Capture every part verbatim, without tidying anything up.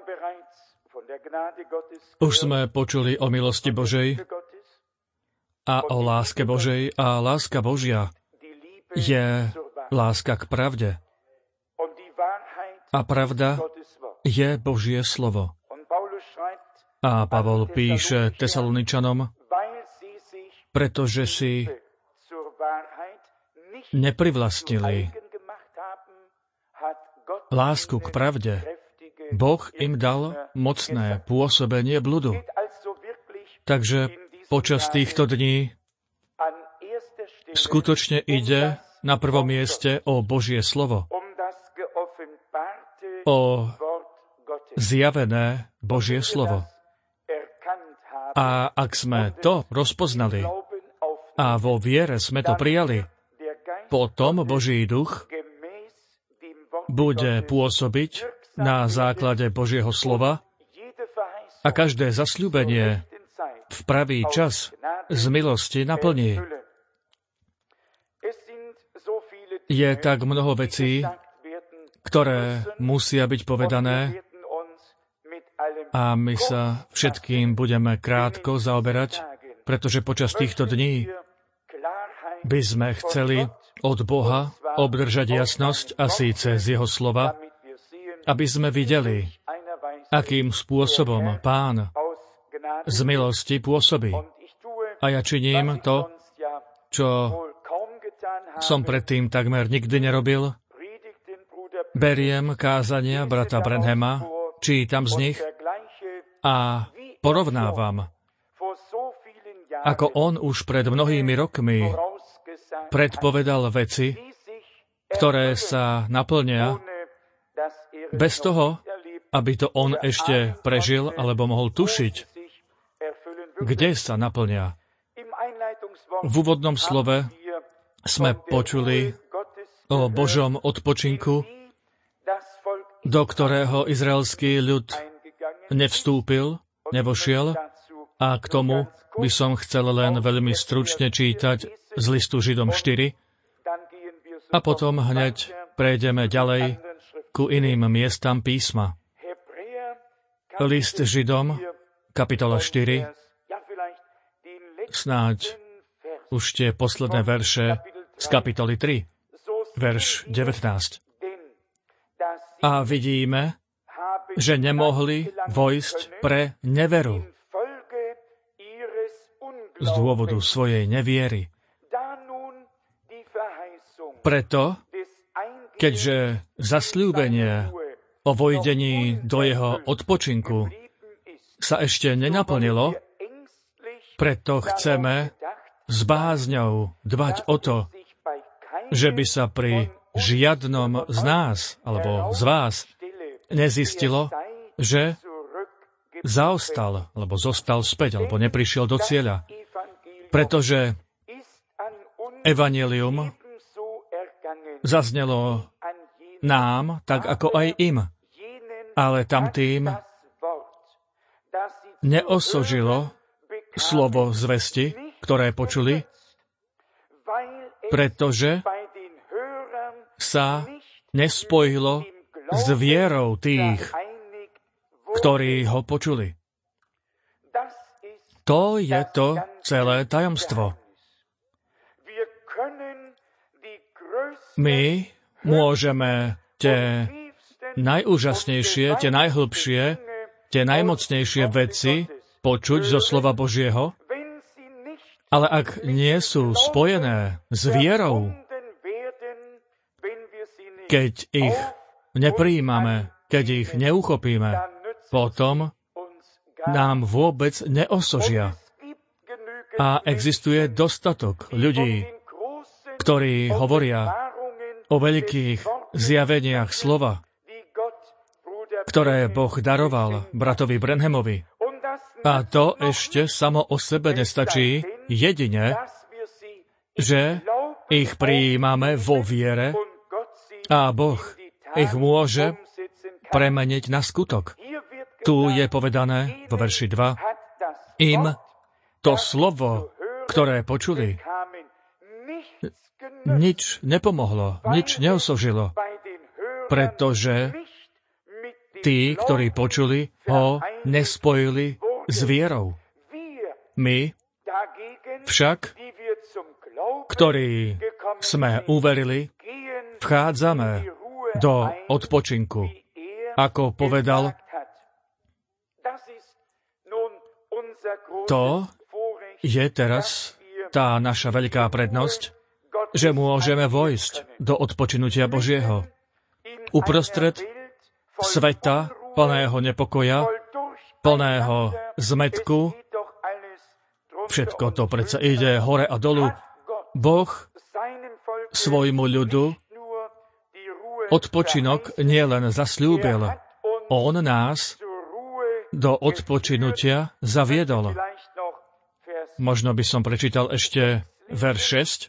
Už sme počuli o milosti Božej a o láske Božej, a láska Božia je láska k pravde. A pravda je Božie slovo. A Pavol píše Tesaloničanom, pretože si neprivlastnili lásku k pravde, Boh im dal mocné pôsobenie bludu. Takže počas týchto dní skutočne ide na prvom mieste o Božie slovo, o zjavené Božie slovo. A ak sme to rozpoznali a vo viere sme to prijali, potom Boží duch bude pôsobiť na základe Božieho slova a každé zasľúbenie v pravý čas z milosti naplní. Je tak mnoho vecí, ktoré musia byť povedané, a my sa všetkým budeme krátko zaoberať, pretože počas týchto dní by sme chceli od Boha obdržať jasnosť, a síce z Jeho slova, aby sme videli, akým spôsobom Pán z milosti pôsobí. A ja činím to, čo som predtým takmer nikdy nerobil. Beriem kázania brata Branhama, čítam z nich a porovnávam, ako on už pred mnohými rokmi predpovedal veci, ktoré sa naplnia bez toho, aby to on ešte prežil alebo mohol tušiť, kde sa naplnia. V úvodnom slove sme počuli o Božom odpočinku, do ktorého izraelský ľud nevstúpil, nevošiel, a k tomu by som chcel len veľmi stručne čítať z listu Židom štyri a potom hneď prejdeme ďalej ku iným miestam písma. List Židom, kapitola štyri, snáď už tie posledné verše z kapitoly tri, verš devätnásť. A vidíme, že nemohli vojsť pre neveru z dôvodu svojej neviery. Preto, keďže zasľúbenie o vojdení do jeho odpočinku sa ešte nenaplnilo, preto chceme s bázňou dbať o to, že by sa pri žiadnom z nás alebo z vás nezistilo, že zaostal, alebo zostal späť, alebo neprišiel do cieľa. Pretože evanjelium zaznelo nám, tak ako aj im. Ale tamtým neosožilo slovo zvesti, ktoré počuli, pretože sa nespojilo s vierou tých, ktorí ho počuli. To je to celé tajomstvo. My môžeme tie najúžasnejšie, tie najhlbšie, tie najmocnejšie veci počuť zo slova Božieho, ale ak nie sú spojené s vierou, keď ich neprijímame, keď ich neuchopíme, potom nám vôbec neosožia. A existuje dostatok ľudí, ktorí hovoria o veľkých zjaveniach slova, ktoré Boh daroval bratovi Branhamovi. A to ešte samo o sebe nestačí, jedine, že ich prijímame vo viere a Boh ich môže premeniť na skutok. Tu je povedané vo verši dva, im to slovo, ktoré počuli, nič nepomohlo, nič neosožilo, pretože tí, ktorí počuli, ho nespojili s vierou. My však, ktorí sme uverili, vchádzame do odpočinku. Ako povedal, to je teraz tá naša veľká prednosť, že môžeme vojsť do odpočinutia Božieho. Uprostred sveta plného nepokoja, plného zmätku, všetko to predsa ide hore a dolu, Boh svojmu ľudu odpočinok nielen zasľúbil, on nás do odpočinutia zaviedol. Možno by som prečítal ešte verš šesť.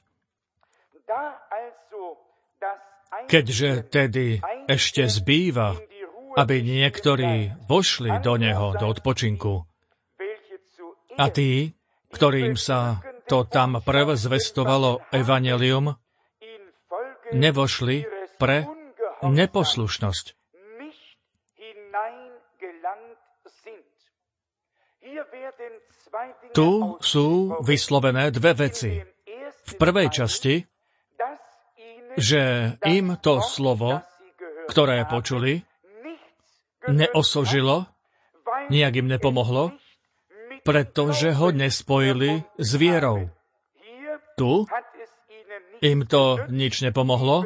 Keďže tedy ešte zbýva, aby niektorí vošli do neho, do odpočinku, a tí, ktorým sa to tam prv zvestovalo evanjelium, nevošli pre neposlušnosť. Tu sú vyslovené dve veci. V prvej časti, že im to slovo, ktoré počuli, neosožilo, nijak im nepomohlo, pretože ho nespojili s vierou. Tu im to nič nepomohlo,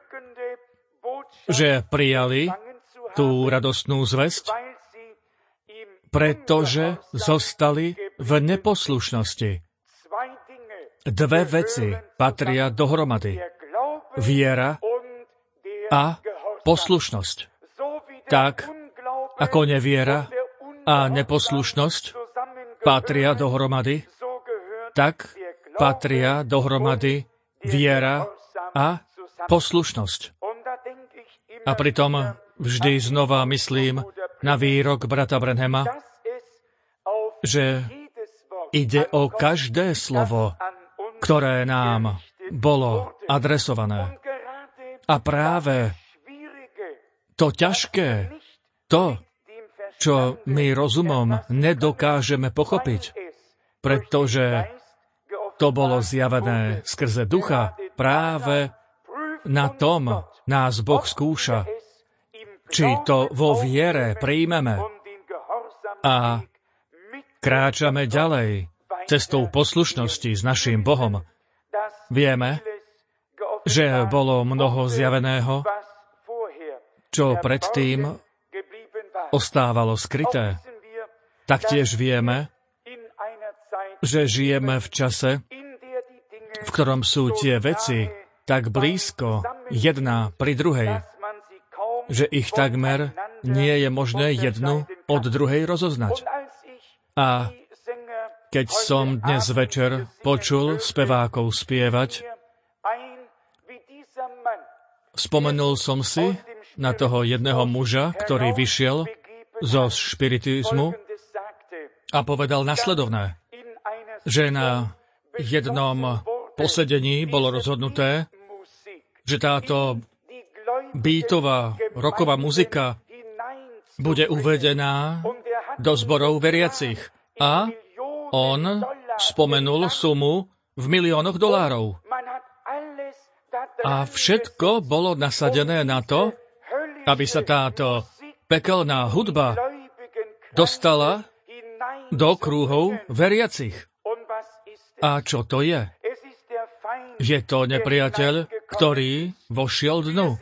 že prijali tú radostnú zvesť, pretože zostali v neposlušnosti. Dve veci patria dohromady. Viera a poslušnosť. Tak, ako neviera a neposlušnosť patria dohromady, tak patria dohromady viera a poslušnosť. A pritom vždy znova myslím na výrok brata Branhama, že ide o každé slovo, ktoré nám bolo adresované. A práve to ťažké, to, čo my rozumom nedokážeme pochopiť, pretože to bolo zjavené skrze ducha, práve na tom nás Boh skúša, či to vo viere príjmeme a kráčame ďalej cestou poslušnosti s naším Bohom. Vieme, že bolo mnoho zjaveného, čo predtým ostávalo skryté. Taktiež vieme, že žijeme v čase, v ktorom sú tie veci tak blízko jedna pri druhej, že ich takmer nie je možné jednu od druhej rozoznať. A keď som dnes večer počul spevákov spievať, spomenul som si na toho jedného muža, ktorý vyšiel zo špiritizmu a povedal nasledovné, že na jednom posedení bolo rozhodnuté, že táto beatová rocková muzika bude uvedená do zborov veriacich. A on spomenul sumu v miliónoch dolárov. A všetko bolo nasadené na to, aby sa táto pekelná hudba dostala do krúhov veriacich. A čo to je? Je to nepriateľ, ktorý vošiel dnu.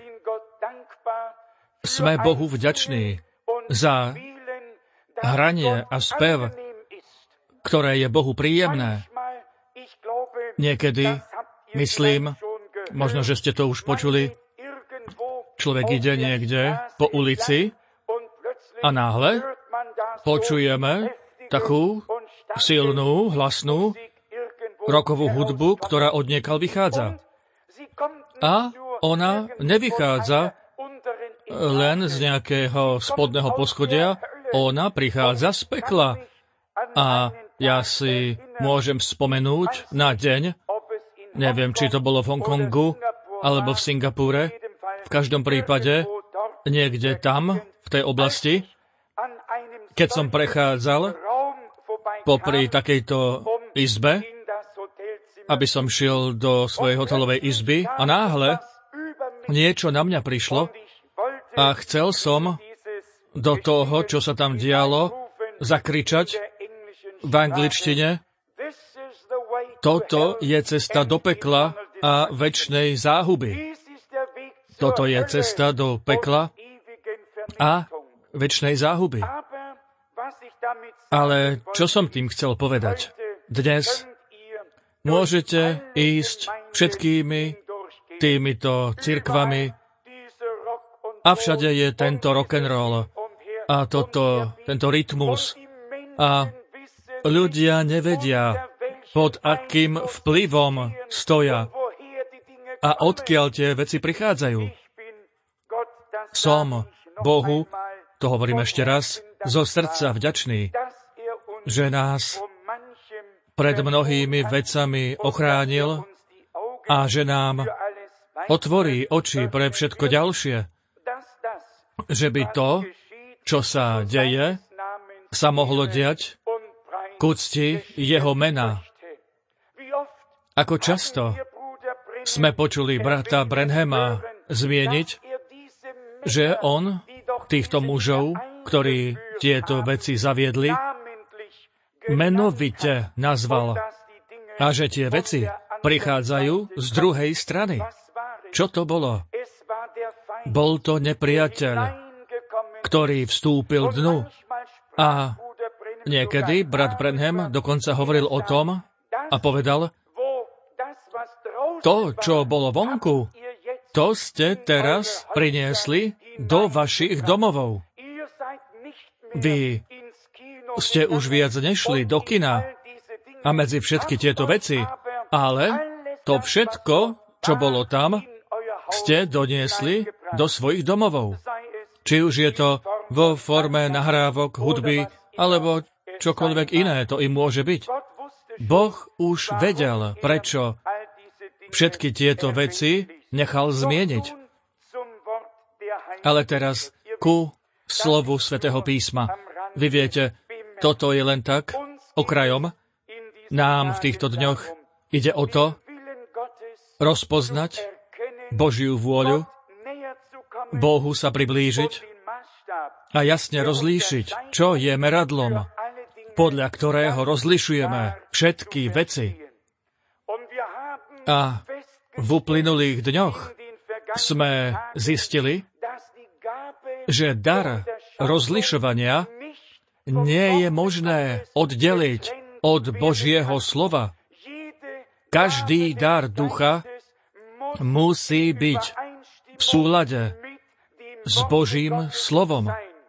Sme Bohu vďační za hranie a spev, ktoré je Bohu príjemné. Niekedy, myslím, možno, že ste to už počuli, človek ide niekde po ulici a náhle počujeme takú silnú, hlasnú rockovú hudbu, ktorá odniekal vychádza. A ona nevychádza len z nejakého spodného poschodia, ona prichádza z pekla. A ja si môžem spomenúť na deň, neviem, či to bolo v Hongkongu alebo v Singapúre, v každom prípade, niekde tam, v tej oblasti, keď som prechádzal popri takejto izbe, aby som šiel do svojej hotelovej izby a náhle niečo na mňa prišlo a chcel som do toho, čo sa tam dialo, zakričať v angličtine: toto je cesta do pekla a večnej záhuby. Toto je cesta do pekla a večnej záhuby. Ale čo som tým chcel povedať? Dnes môžete ísť všetkými týmito cirkvami a všade je tento rock'n'roll a toto, tento rytmus. A ľudia nevedia, pod akým vplyvom stoja a odkiaľ tie veci prichádzajú. Som Bohu, to hovorím ešte raz, zo srdca vďačný, že nás pred mnohými vecami ochránil a že nám otvorí oči pre všetko ďalšie, že by to, čo sa deje, sa mohlo diať k úcti jeho mena. Ako často sme počuli brata Branhama zmieniť, že on týchto mužov, ktorí tieto veci zaviedli, menovite nazval a že tie veci prichádzajú z druhej strany. Čo to bolo? Bol to nepriateľ, ktorý vstúpil dnu. A niekedy brat Branham dokonca hovoril o tom a povedal: to, čo bolo vonku, to ste teraz priniesli do vašich domovov. Vy ste už viac nešli do kina a medzi všetky tieto veci, ale to všetko, čo bolo tam, ste doniesli do svojich domovov. Či už je to vo forme nahrávok, hudby, alebo čokoľvek iné to im môže byť. Boh už vedel, prečo všetky tieto veci nechal zmieniť. Ale teraz ku slovu Svätého písma. Vy viete, toto je len tak, okrajom. Nám v týchto dňoch ide o to rozpoznať Božiu vôľu, Bohu sa priblížiť a jasne rozlíšiť, čo je meradlom, podľa ktorého rozlišujeme všetky veci. A v uplynulých dňoch sme zistili, že dar rozlišovania nie je možné oddeliť od Božieho slova. Každý dar ducha musí byť v súlade s Božím slovom.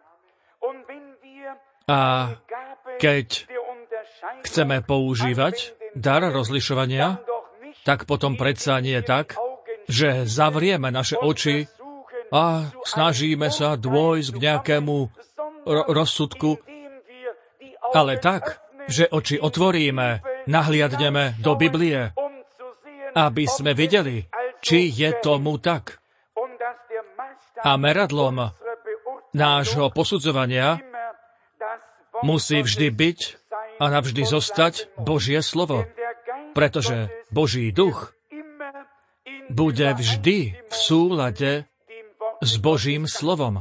A keď chceme používať dar rozlišovania, tak potom predsa nie je tak, že zavrieme naše oči a snažíme sa dôjsť k nejakému ro- rozsudku, ale tak, že oči otvoríme, nahliadneme do Biblie, aby sme videli, či je tomu tak. A meradlom nášho posudzovania musí vždy byť a navždy zostať Božie slovo, pretože Boží duch bude vždy v súlade s Božím slovom.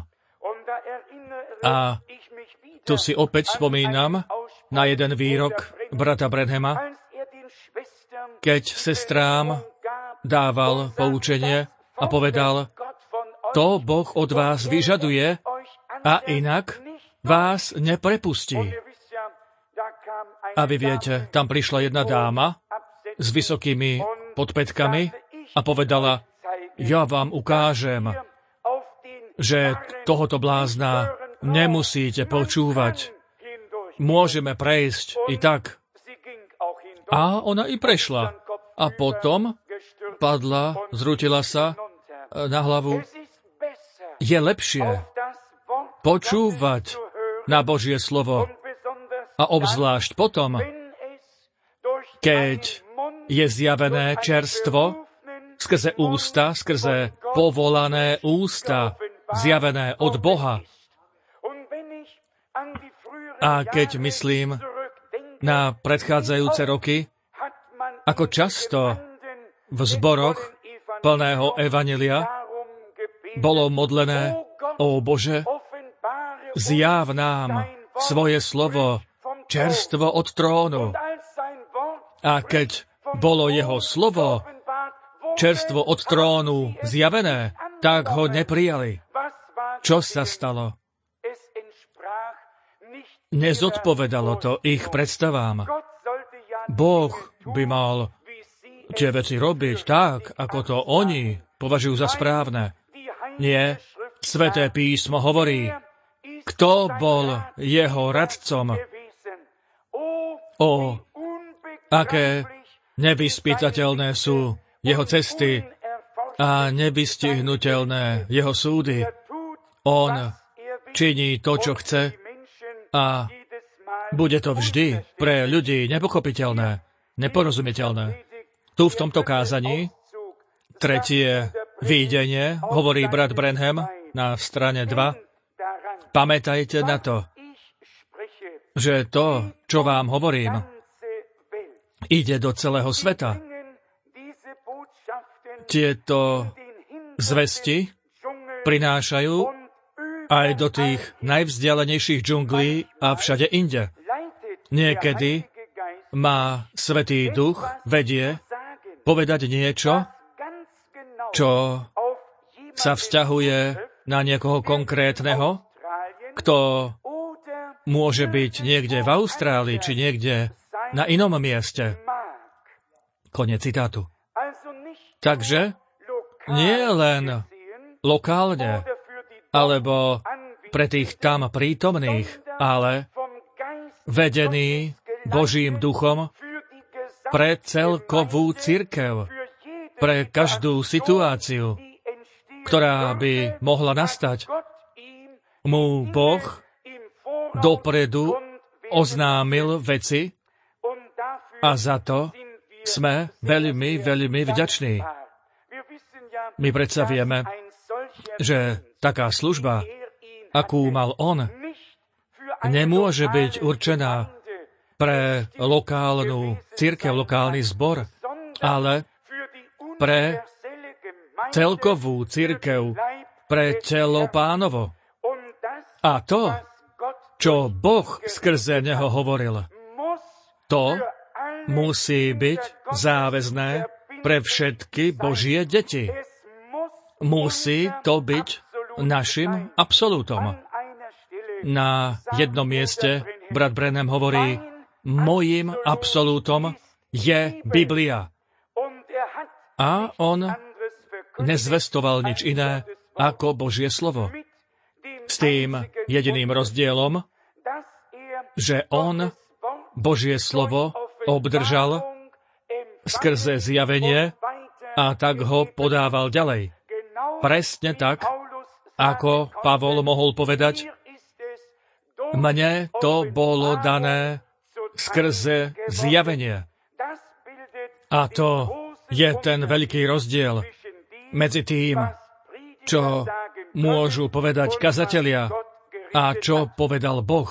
A tu si opäť spomínam na jeden výrok brata Branhama, keď sestrám dával poučenie a povedal: to Boh od vás vyžaduje a inak vás neprepustí. A vy viete, tam prišla jedna dáma s vysokými podpätkami a povedala: ja vám ukážem, že tohoto blázna nemusíte počúvať. Môžeme prejsť i tak. A ona i prešla. A potom padla, zrútila sa na hlavu. Je lepšie počúvať na Božie slovo a obzvlášť potom, keď je zjavené čerstvo skrze ústa, skrze povolané ústa, zjavené od Boha. A keď myslím na predchádzajúce roky, ako často v zboroch plného evanjelia bolo modlené: Ó Bože, zjav nám svoje slovo čerstvo od trónu. A keď bolo jeho slovo čerstvo od trónu zjavené, tak ho neprijali. Čo sa stalo? Nezodpovedalo to ich predstavám. Boh by mal tie veci robiť tak, ako to oni považujú za správne. Nie, Sväté písmo hovorí, kto bol jeho radcom. O, aké nevyspytateľné sú jeho cesty a nevystihnutelné jeho súdy. On činí to, čo chce, a bude to vždy pre ľudí nepochopiteľné, neporozumiteľné. Tu v tomto kázaní tretie videnie, hovorí brat Branham na strane dva. Pamätajte na to, že to, čo vám hovorím, ide do celého sveta. Tieto zvesti prinášajú aj do tých najvzdialenejších džunglí a všade inde. Niekedy má Svätý Duch vedie povedať niečo, čo sa vzťahuje na niekoho konkrétneho, kto môže byť niekde v Austrálii, či niekde na inom mieste. Koniec citátu. Takže nie len lokálne, alebo pre tých tam prítomných, ale vedený Božím duchom pre celkovú cirkev, pre každú situáciu, ktorá by mohla nastať. Mu Boh dopredu oznámil veci a za to sme veľmi, veľmi vďační. My predsa vieme, že taká služba, akú mal on, nemôže byť určená pre lokálnu cirkev, lokálny zbor, ale pre celkovú cirkev, pre telo Pánovo. A to, čo Boh skrze neho hovoril, to musí byť záväzné pre všetky Božie deti. Musí to byť našim absolútom. Na jednom mieste brat Branham hovorí, mojím absolútom je Biblia. A on nezvestoval nič iné ako Božie slovo. S tým jediným rozdielom, že on Božie slovo obdržal skrze zjavenie a tak ho podával ďalej. Presne tak, ako Pavol mohol povedať, mne to bolo dané skrze zjavenie. A to je ten veľký rozdiel medzi tým, čo môžu povedať kazatelia a čo povedal Boh.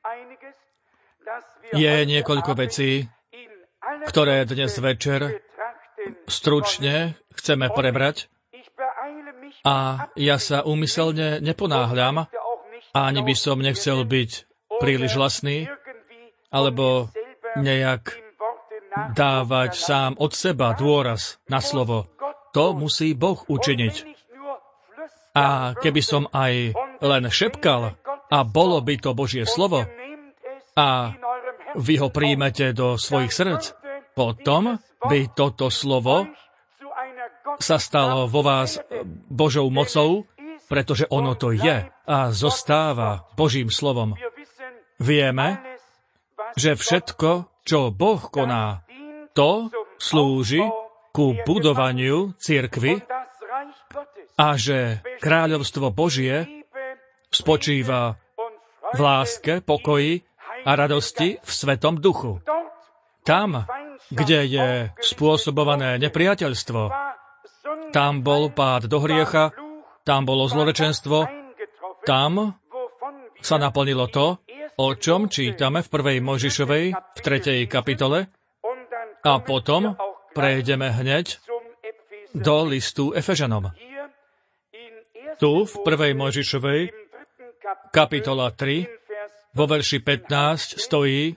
Je niekoľko vecí, ktoré dnes večer stručne chceme prebrať, a ja sa úmyselne neponáhľam, ani by som nechcel byť príliš hlasný, alebo nejak dávať sám od seba dôraz na slovo. To musí Boh učiniť. A keby som aj len šepkal, a bolo by to Božie slovo, a vy ho príjmete do svojich srdc, potom by toto slovo sa stalo vo vás Božou mocou, pretože ono to je a zostáva Božím slovom. Vieme, že všetko, čo Boh koná, to slúži ku budovaniu cirkvi a že kráľovstvo Božie spočíva v láske, pokoji a radosti v Svetom Duchu. Tam, kde je spôsobované nepriateľstvo, tam bol pád do hriecha tam bolo zlorečenstvo, tam sa naplnilo to, o čom čítame v prvej Mojžišovej, v tretej kapitole, a potom prejdeme hneď do listu Efežanom. Tu, v prvej Mojžišovej, kapitola tri, vo verši pätnásť stojí: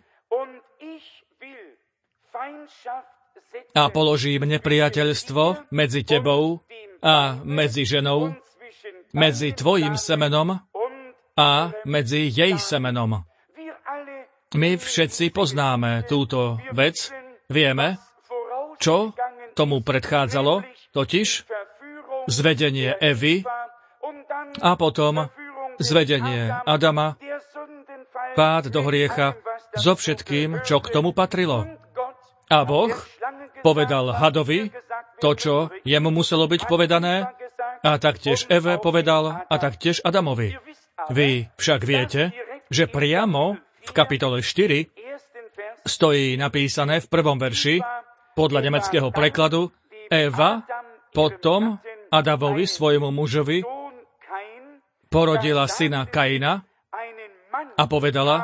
a položím nepriateľstvo medzi tebou a medzi ženou, medzi tvojim semenom a medzi jej semenom. My všetci poznáme túto vec, vieme, čo tomu predchádzalo, totiž zvedenie Evy a potom zvedenie Adama, pád do hriecha so všetkým, čo k tomu patrilo. A Boh povedal hadovi to, čo jemu muselo byť povedané, a taktiež Eve povedal a taktiež Adamovi. Vy však viete, že priamo v kapitole štyri stojí napísané v prvom verši, podľa nemeckého prekladu, Eva potom Adamovi, svojmu mužovi, porodila syna Kaina a povedala: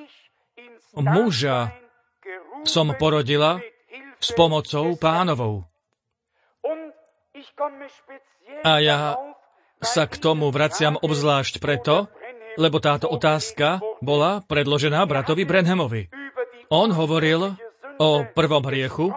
muža som porodila s pomocou Pánovou. A ja sa k tomu vraciam obzvlášť preto, lebo táto otázka bola predložená bratovi Branhamovi. On hovoril o prvom hriechu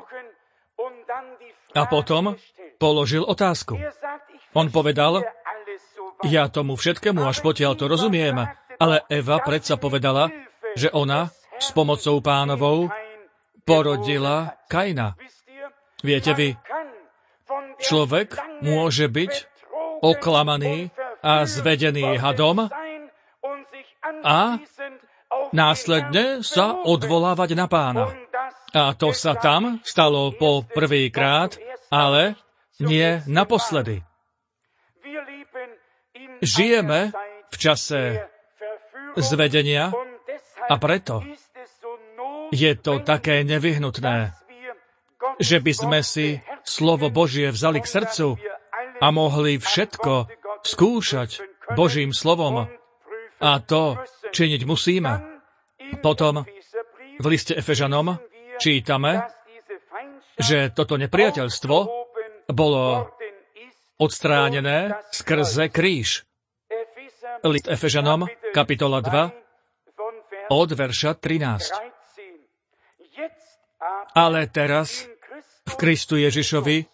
a potom položil otázku. On povedal: ja tomu všetkému až potiaľ to rozumiem, ale Eva predsa povedala, že ona s pomocou Pánovou porodila Kaina. Viete vy, človek môže byť oklamaný a zvedený hadom a následne sa odvolávať na Pána. A to sa tam stalo po prvýkrát, ale nie naposledy. Žijeme v čase zvedenia a preto je to také nevyhnutné, že by sme si slovo Božie vzali k srdcu a mohli všetko skúšať Božím slovom. A to činiť musíme. Potom v liste Efežanom čítame, že toto nepriateľstvo bolo odstránené skrze kríž. List Efežanom, kapitola dva, od verša trinásť. Ale teraz v Kristu Ježišovi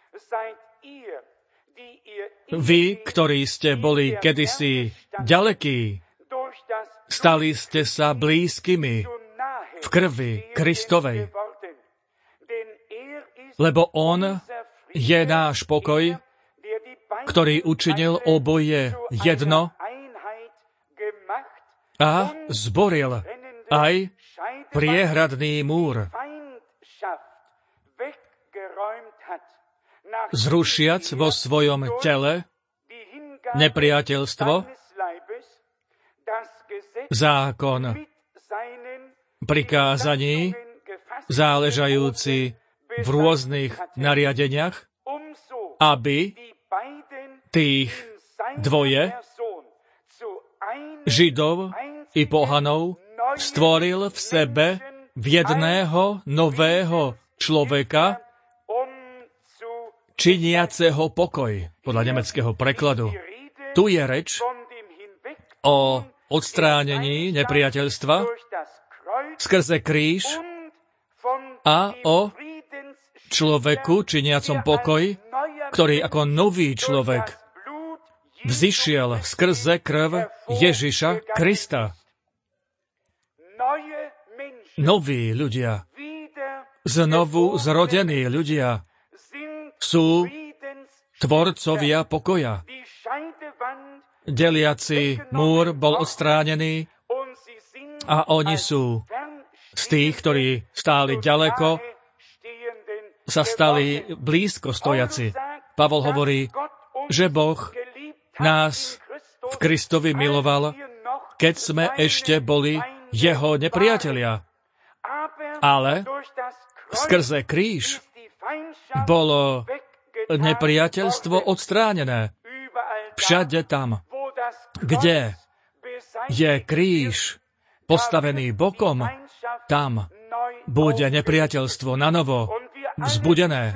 vy, ktorí ste boli kedysi ďalekí, stali ste sa blízkymi v krvi Kristovej. Lebo on je náš pokoj, ktorý učinil oboje jedno a zboril aj priehradný múr, zrušiac vo svojom tele nepriateľstvo, zákon prikázaní, záležajúci v rôznych nariadeniach, aby tých dvoje, Židov i pohanov, stvoril v sebe v jedného nového človeka, činiaceho pokoj, podľa nemeckého prekladu. Tu je reč o odstránení nepriateľstva skrze kríž a o človeku činiacom pokoj, ktorý ako nový človek vzišiel skrze krv Ježiša Krista. Noví ľudia, znovu zrodení ľudia, sú tvorcovia pokoja. Deliaci múr bol odstránený a oni sú z tých, ktorí stáli ďaleko, sa stali blízko stojaci. Pavol hovorí, že Boh nás v Kristovi miloval, keď sme ešte boli jeho nepriatelia. Ale skrze kríž bolo nepriateľstvo odstránené. Všade tam, kde je kríž postavený bokom, tam bude nepriateľstvo nanovo vzbudené.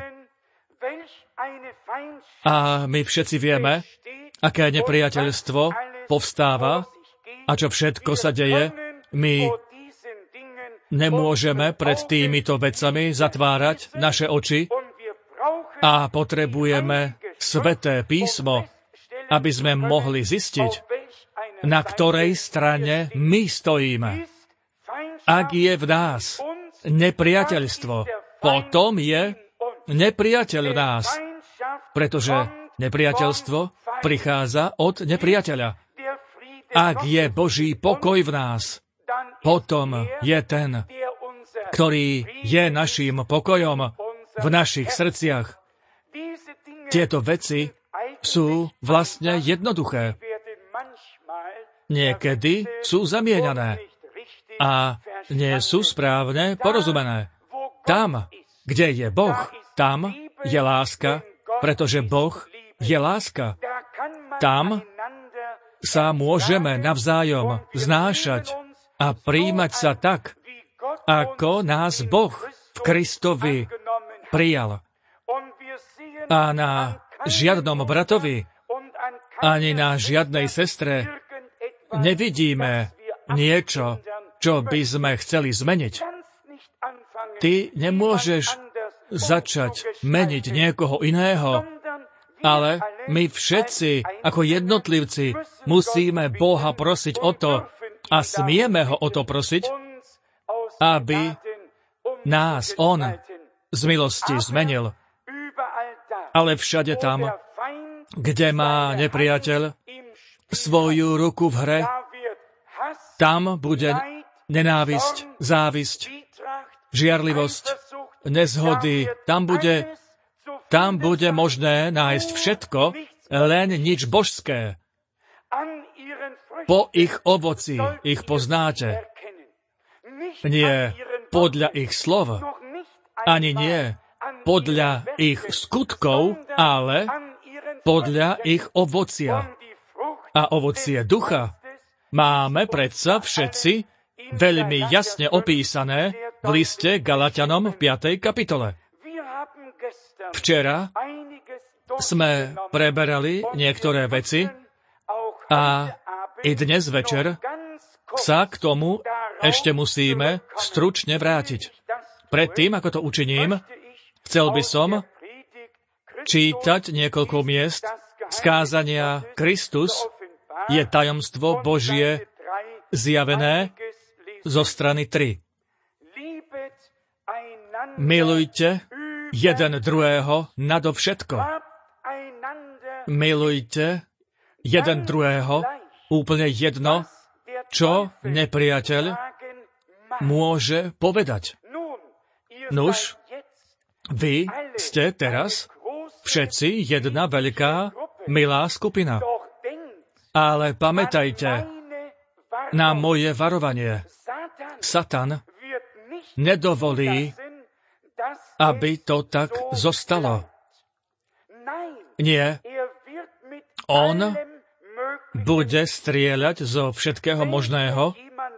A my všetci vieme, aké nepriateľstvo povstáva a čo všetko sa deje. My nemôžeme pred týmito vecami zatvárať naše oči a potrebujeme Sväté písmo, aby sme mohli zistiť, na ktorej strane my stojíme. Ak je v nás nepriateľstvo, potom je nepriateľ v nás, pretože nepriateľstvo prichádza od nepriateľa. Ak je Boží pokoj v nás, potom je ten, ktorý je naším pokojom v našich srdciach. Tieto veci sú vlastne jednoduché. Niekedy sú zamieňané a nie sú správne porozumené. Tam, kde je Boh, tam je láska, pretože Boh je láska. Tam sa môžeme navzájom znášať a prijímať sa tak, ako nás Boh v Kristovi prijal. A na žiadnom bratovi ani na žiadnej sestre nevidíme niečo, čo by sme chceli zmeniť. Ty nemôžeš začať meniť niekoho iného, ale my všetci ako jednotlivci musíme Boha prosiť o to a smieme ho o to prosiť, aby nás On z milosti zmenil. Ale všade tam, kde má nepriateľ svoju ruku v hre, tam bude nenávisť, závisť, žiarlivosť, nezhody. Tam bude, tam bude možné nájsť všetko, len nič božské. Po ich ovoci ich poznáte. Nie podľa ich slov, ani nie podľa ich skutkov, ale podľa ich ovocia. A ovocie ducha máme predsa všetci veľmi jasne opísané v liste Galatianom v piatej kapitole. Včera sme preberali niektoré veci a i dnes večer sa k tomu ešte musíme stručne vrátiť. Predtým, ako to učiním, chcel by som čítať niekoľko miest z kázania Kristus je tajomstvo Božie zjavené zo strany tri. Milujte jeden druhého nadovšetko. Milujte jeden druhého úplne jedno, čo nepriateľ môže povedať. Nuž, vy ste teraz všetci jedna veľká, milá skupina. Ale pamätajte na moje varovanie. Satan nedovolí, aby to tak zostalo. Nie. On bude strieľať zo všetkého možného,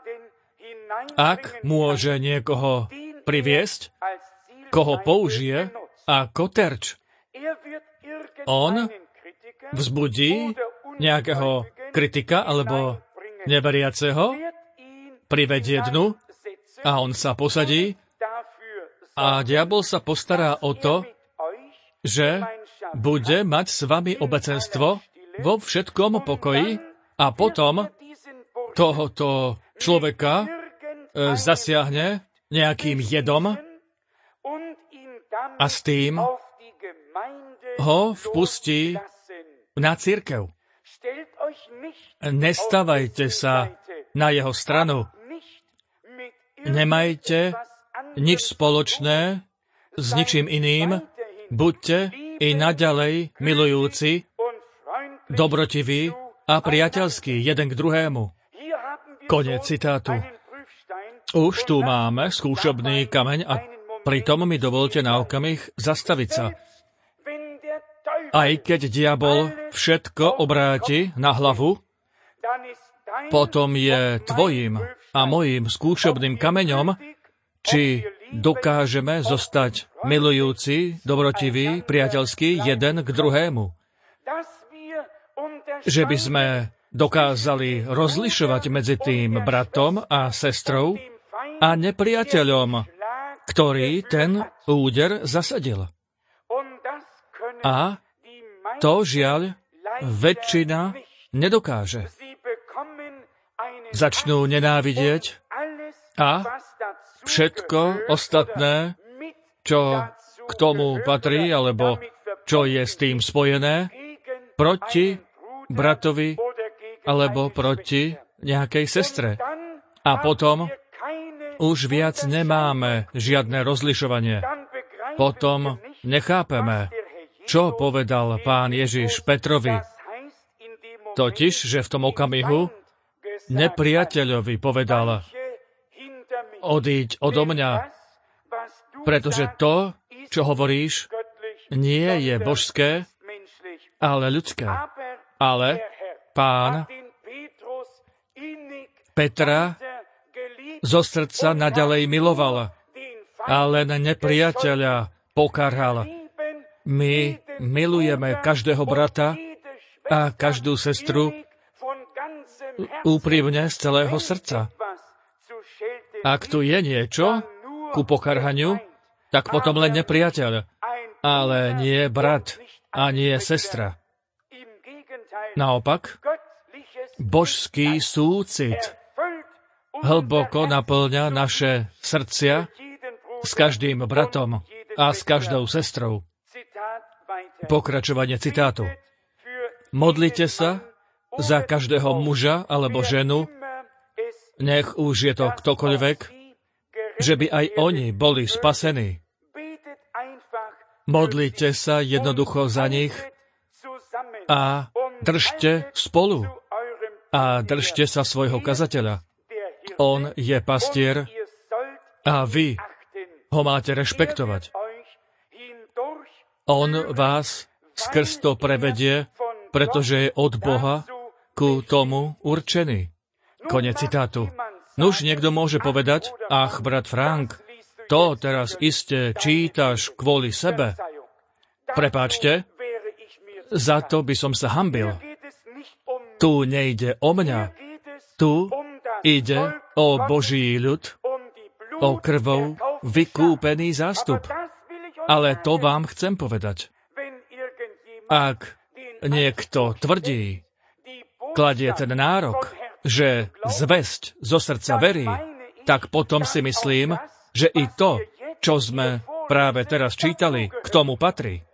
ak môže niekoho priviesť, koho použije ako terč. On vzbudí nejakého kritika alebo neveriaceho, privedie dnu a on sa posadí a diabol sa postará o to, že bude mať s vami obecenstvo vo všetkom pokoji a potom tohoto človeka e, zasiahne nejakým jedom a s tým ho vpustí na cirkev. Nestávajte sa na jeho stranu. Nemajte nič spoločné s ničím iným. Buďte i naďalej milujúci, dobrotiví a priateľskí jeden k druhému. Koniec citátu. Už tu máme skúšobný kameň a pritom mi dovolte na okamih zastaviť sa. Aj keď diabol všetko obráti na hlavu, potom je tvojim a mojím skúšobným kameňom, či dokážeme zostať milujúci, dobrotiví, priateľskí jeden k druhému. Že by sme dokázali rozlišovať medzi tým bratom a sestrou a nepriateľom, ktorý ten úder zasadil. A to, žiaľ, väčšina nedokáže. Začnú nenávidieť a všetko ostatné, čo k tomu patrí, alebo čo je s tým spojené, proti bratovi alebo proti nejakej sestre. A potom už viac nemáme žiadne rozlišovanie. Potom nechápeme, čo povedal Pán Ježiš Petrovi. Totiž, že v tom okamihu nepriateľovi povedal: odíď odo mňa, pretože to, čo hovoríš, nie je božské, ale ľudské. Ale Pán Petra zo srdca naďalej miloval a len nepriateľa pokarhal. My milujeme každého brata a každú sestru úprimne z celého srdca. Ak tu je niečo ku pokarhaniu, tak potom len nepriateľ, ale nie brat a nie sestra. Naopak, božský súcit hlboko naplňa naše srdcia s každým bratom a s každou sestrou. Pokračovanie citátu. Modlite sa za každého muža alebo ženu, nech už je to ktokoľvek, že by aj oni boli spasení. Modlite sa jednoducho za nich a držte spolu a držte sa svojho kazateľa. On je pastier a vy ho máte rešpektovať. On vás skrz to prevedie, pretože je od Boha ku tomu určený. Konec citátu. Nuž niekto môže povedať: ach, brat Frank, to teraz iste čítaš kvôli sebe. Prepáčte, za to by som sa hanbil. Tu nejde o mňa. Tu ide o Boží ľud, o krvou vykúpený zástup. Ale to vám chcem povedať. Ak niekto tvrdí, kladie ten nárok, že zvesť zo srdca verí, tak potom si myslím, že i to, čo sme práve teraz čítali, k tomu patrí.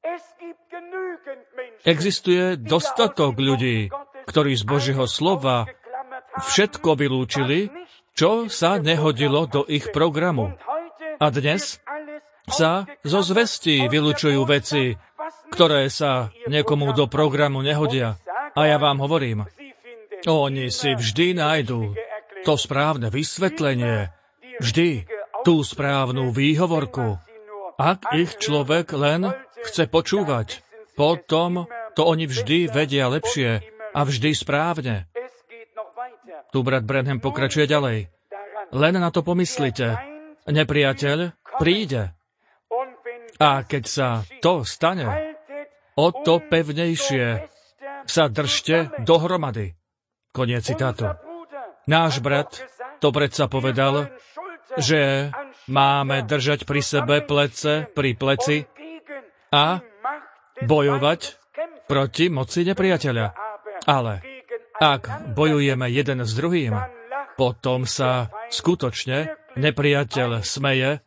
Existuje dostatok ľudí, ktorí z Božieho slova všetko vylúčili, čo sa nehodilo do ich programu. A dnes sa zo zvestí vylúčujú veci, ktoré sa niekomu do programu nehodia. A ja vám hovorím, oni si vždy nájdú to správne vysvetlenie, vždy tú správnu výhovorku. Ak ich človek len chce počúvať, potom to oni vždy vedia lepšie a vždy správne. Tu brat Branham pokračuje ďalej. Len na to pomyslite. Nepriateľ príde. A keď sa to stane, o to pevnejšie sa držte dohromady. Koniec citátu. Náš brat to predsa povedal, že máme držať pri sebe plece pri pleci a bojovať proti moci nepriateľa. Ale ak bojujeme jeden s druhým, potom sa skutočne nepriateľ smeje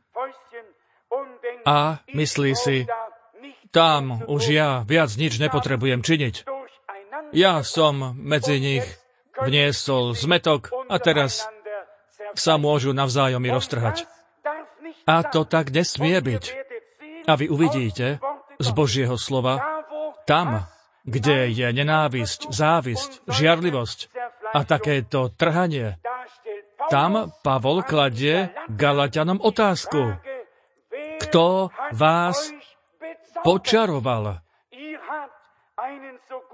a myslí si, tam už ja viac nič nepotrebujem činiť. Ja som medzi nich vniesol zmetok a teraz sa môžu navzájom i roztrhať. A to tak nesmie byť. A vy uvidíte z Božieho slova, tam, kde je nenávisť, závisť, žiarlivosť a takéto trhanie, tam Pavol kladie Galatianom otázku. Kto vás počaroval?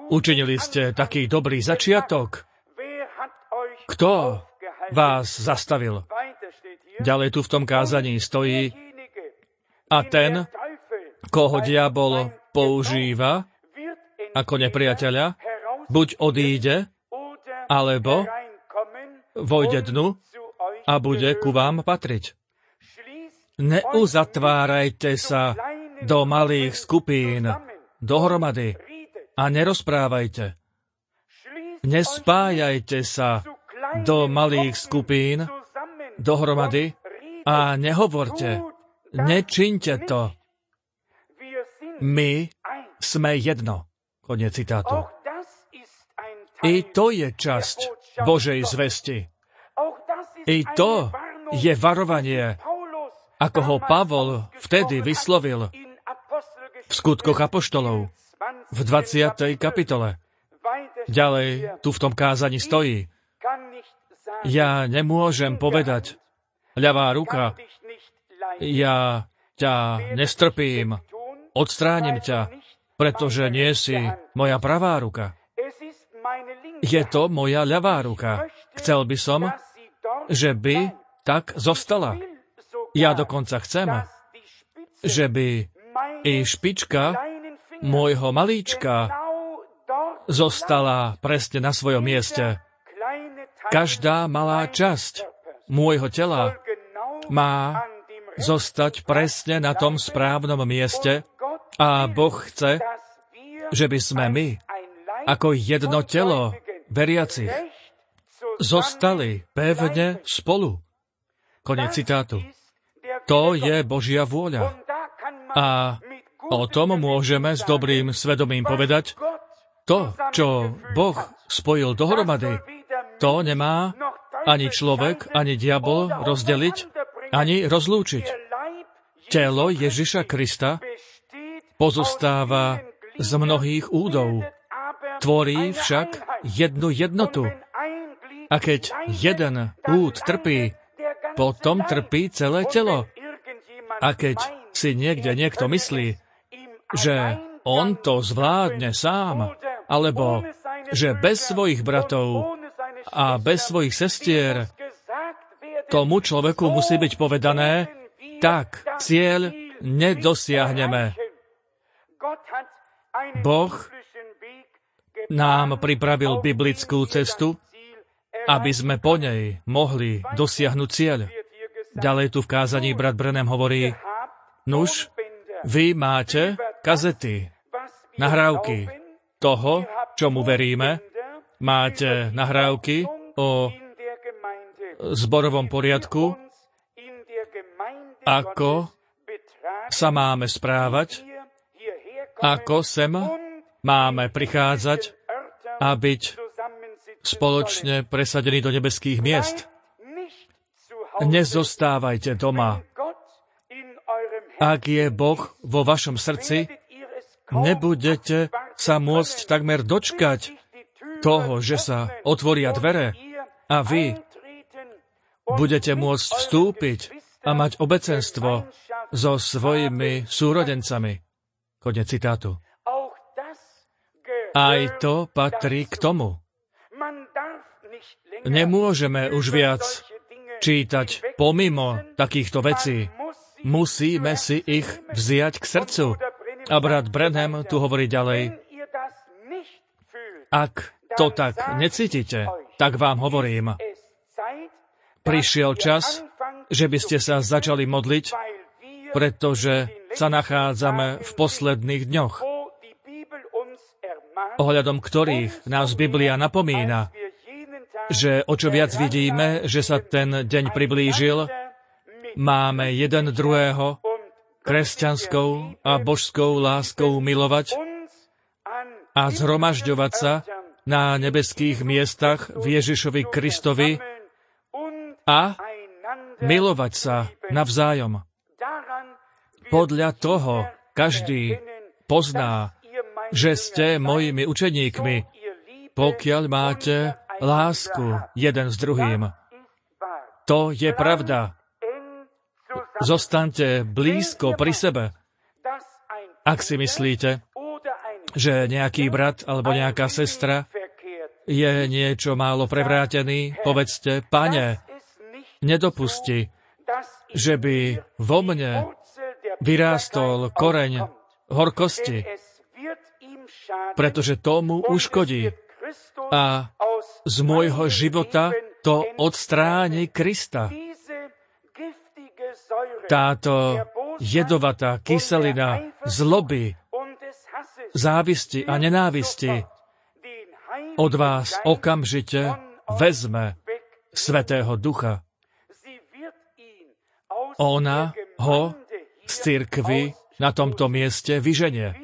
Učinili ste taký dobrý začiatok. Kto vás zastavil? Ďalej tu v tom kázaní stojí a ten, koho diabol používa ako nepriateľa, buď odíde, alebo vojde dnu a bude ku vám patriť. Neuzatvárajte sa do malých skupín, dohromady a nerozprávajte. Nespájajte sa do malých skupín, dohromady a nehovorte, nečiňte to. My sme jedno. Koniec citátu. I to je časť Božej zvesti. I to je varovanie, ako ho Pavol vtedy vyslovil v Skutkoch apoštolov v dvadsiatej kapitole. Ďalej tu v tom kázaní stojí. Ja nemôžem povedať, ľavá ruka, ja ťa nestrpím, odstránim ťa, pretože nie si moja pravá ruka. Je to moja ľavá ruka. Chcel by som, že by tak zostala. Ja dokonca chcem, že by i špička môjho malíčka zostala presne na svojom mieste. Každá malá časť môjho tela má zostať presne na tom správnom mieste a Boh chce, že by sme my, ako jedno telo veriacich, zostali pevne spolu. Koniec citátu. To je Božia vôľa. A o tom môžeme s dobrým svedomím povedať, to, čo Boh spojil dohromady, to nemá ani človek, ani diabol rozdeliť, ani rozlúčiť. Telo Ježiša Krista pozostáva z mnohých údov, tvorí však jednu jednotu. A keď jeden úd trpí, potom trpí celé telo. A keď si niekde niekto myslí, že on to zvládne sám, alebo že bez svojich bratov a bez svojich sestier tomu človeku musí byť povedané, tak cieľ nedosiahneme. Boh nám pripravil biblickú cestu, aby sme po nej mohli dosiahnuť cieľ. Ďalej tu v kázaní brat Branham hovorí, nuž, vy máte kazety, nahrávky toho, čomu veríme, máte nahrávky o zborovom poriadku, ako sa máme správať, ako sem máme prichádzať a byť spoločne presadení do nebeských miest. Nezostávajte doma. Ak je Boh vo vašom srdci, nebudete sa môcť takmer dočkať toho, že sa otvoria dvere a vy budete môcť vstúpiť a mať obecenstvo so svojimi súrodencami. Koniec citátu. Aj to patrí k tomu. Nemôžeme už viac čítať pomimo takýchto vecí. Musíme si ich vziať k srdcu. A brat Branham tu hovorí ďalej. Ak to tak necítite, tak vám hovorím. Prišiel čas, že by ste sa začali modliť, pretože sa nachádzame v posledných dňoch, ohľadom ktorých nás Biblia napomína, že o čo viac vidíme, že sa ten deň priblížil, máme jeden druhého kresťanskou a božskou láskou milovať a zhromažďovať sa na nebeských miestach v Ježišovi Kristovi a milovať sa navzájom. Podľa toho každý pozná, že ste mojimi učeníkmi, pokiaľ máte lásku jeden s druhým. To je pravda. Zostaňte blízko pri sebe. Ak si myslíte, že nejaký brat alebo nejaká sestra je niečo málo prevrátený, povedzte, Pane, nedopusti, že by vo mne vyrástol koreň horkosti, pretože tomu uškodí. A z môjho života to odstráni Krista. Táto jedovatá kyselina zloby, závisti a nenávisti od vás okamžite vezme Svätého Ducha. Ona ho z cirkvi na tomto mieste vyženie.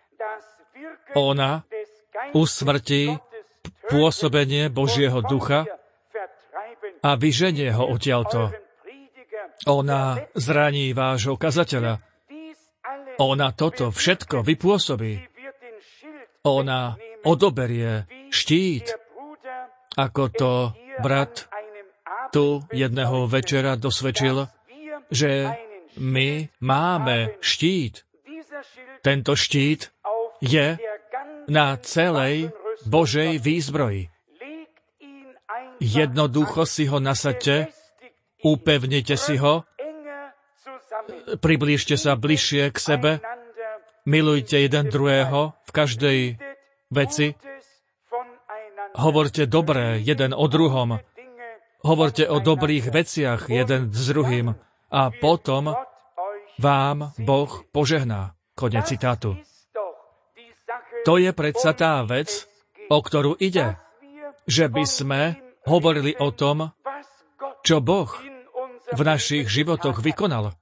Ona usmrtí pôsobenie Božieho Ducha a vyženie ho odtiaľto. Ona zraní vášho kazateľa. Ona toto všetko vypôsobí. Ona odoberie štít, ako to brat tu jedného večera dosvedčil, že my máme štít. Tento štít je na celej Božej výzbroji. Jednoducho si ho nasaďte, upevnite si ho, priblížte sa bližšie k sebe, milujte jeden druhého v každej veci, hovorte dobré jeden o druhom, hovorte o dobrých veciach jeden s druhým a potom vám Boh požehná. Konec citátu. To je predsa tá vec, o ktorú ide, že by sme hovorili o tom, čo Boh v našich životoch vykonal.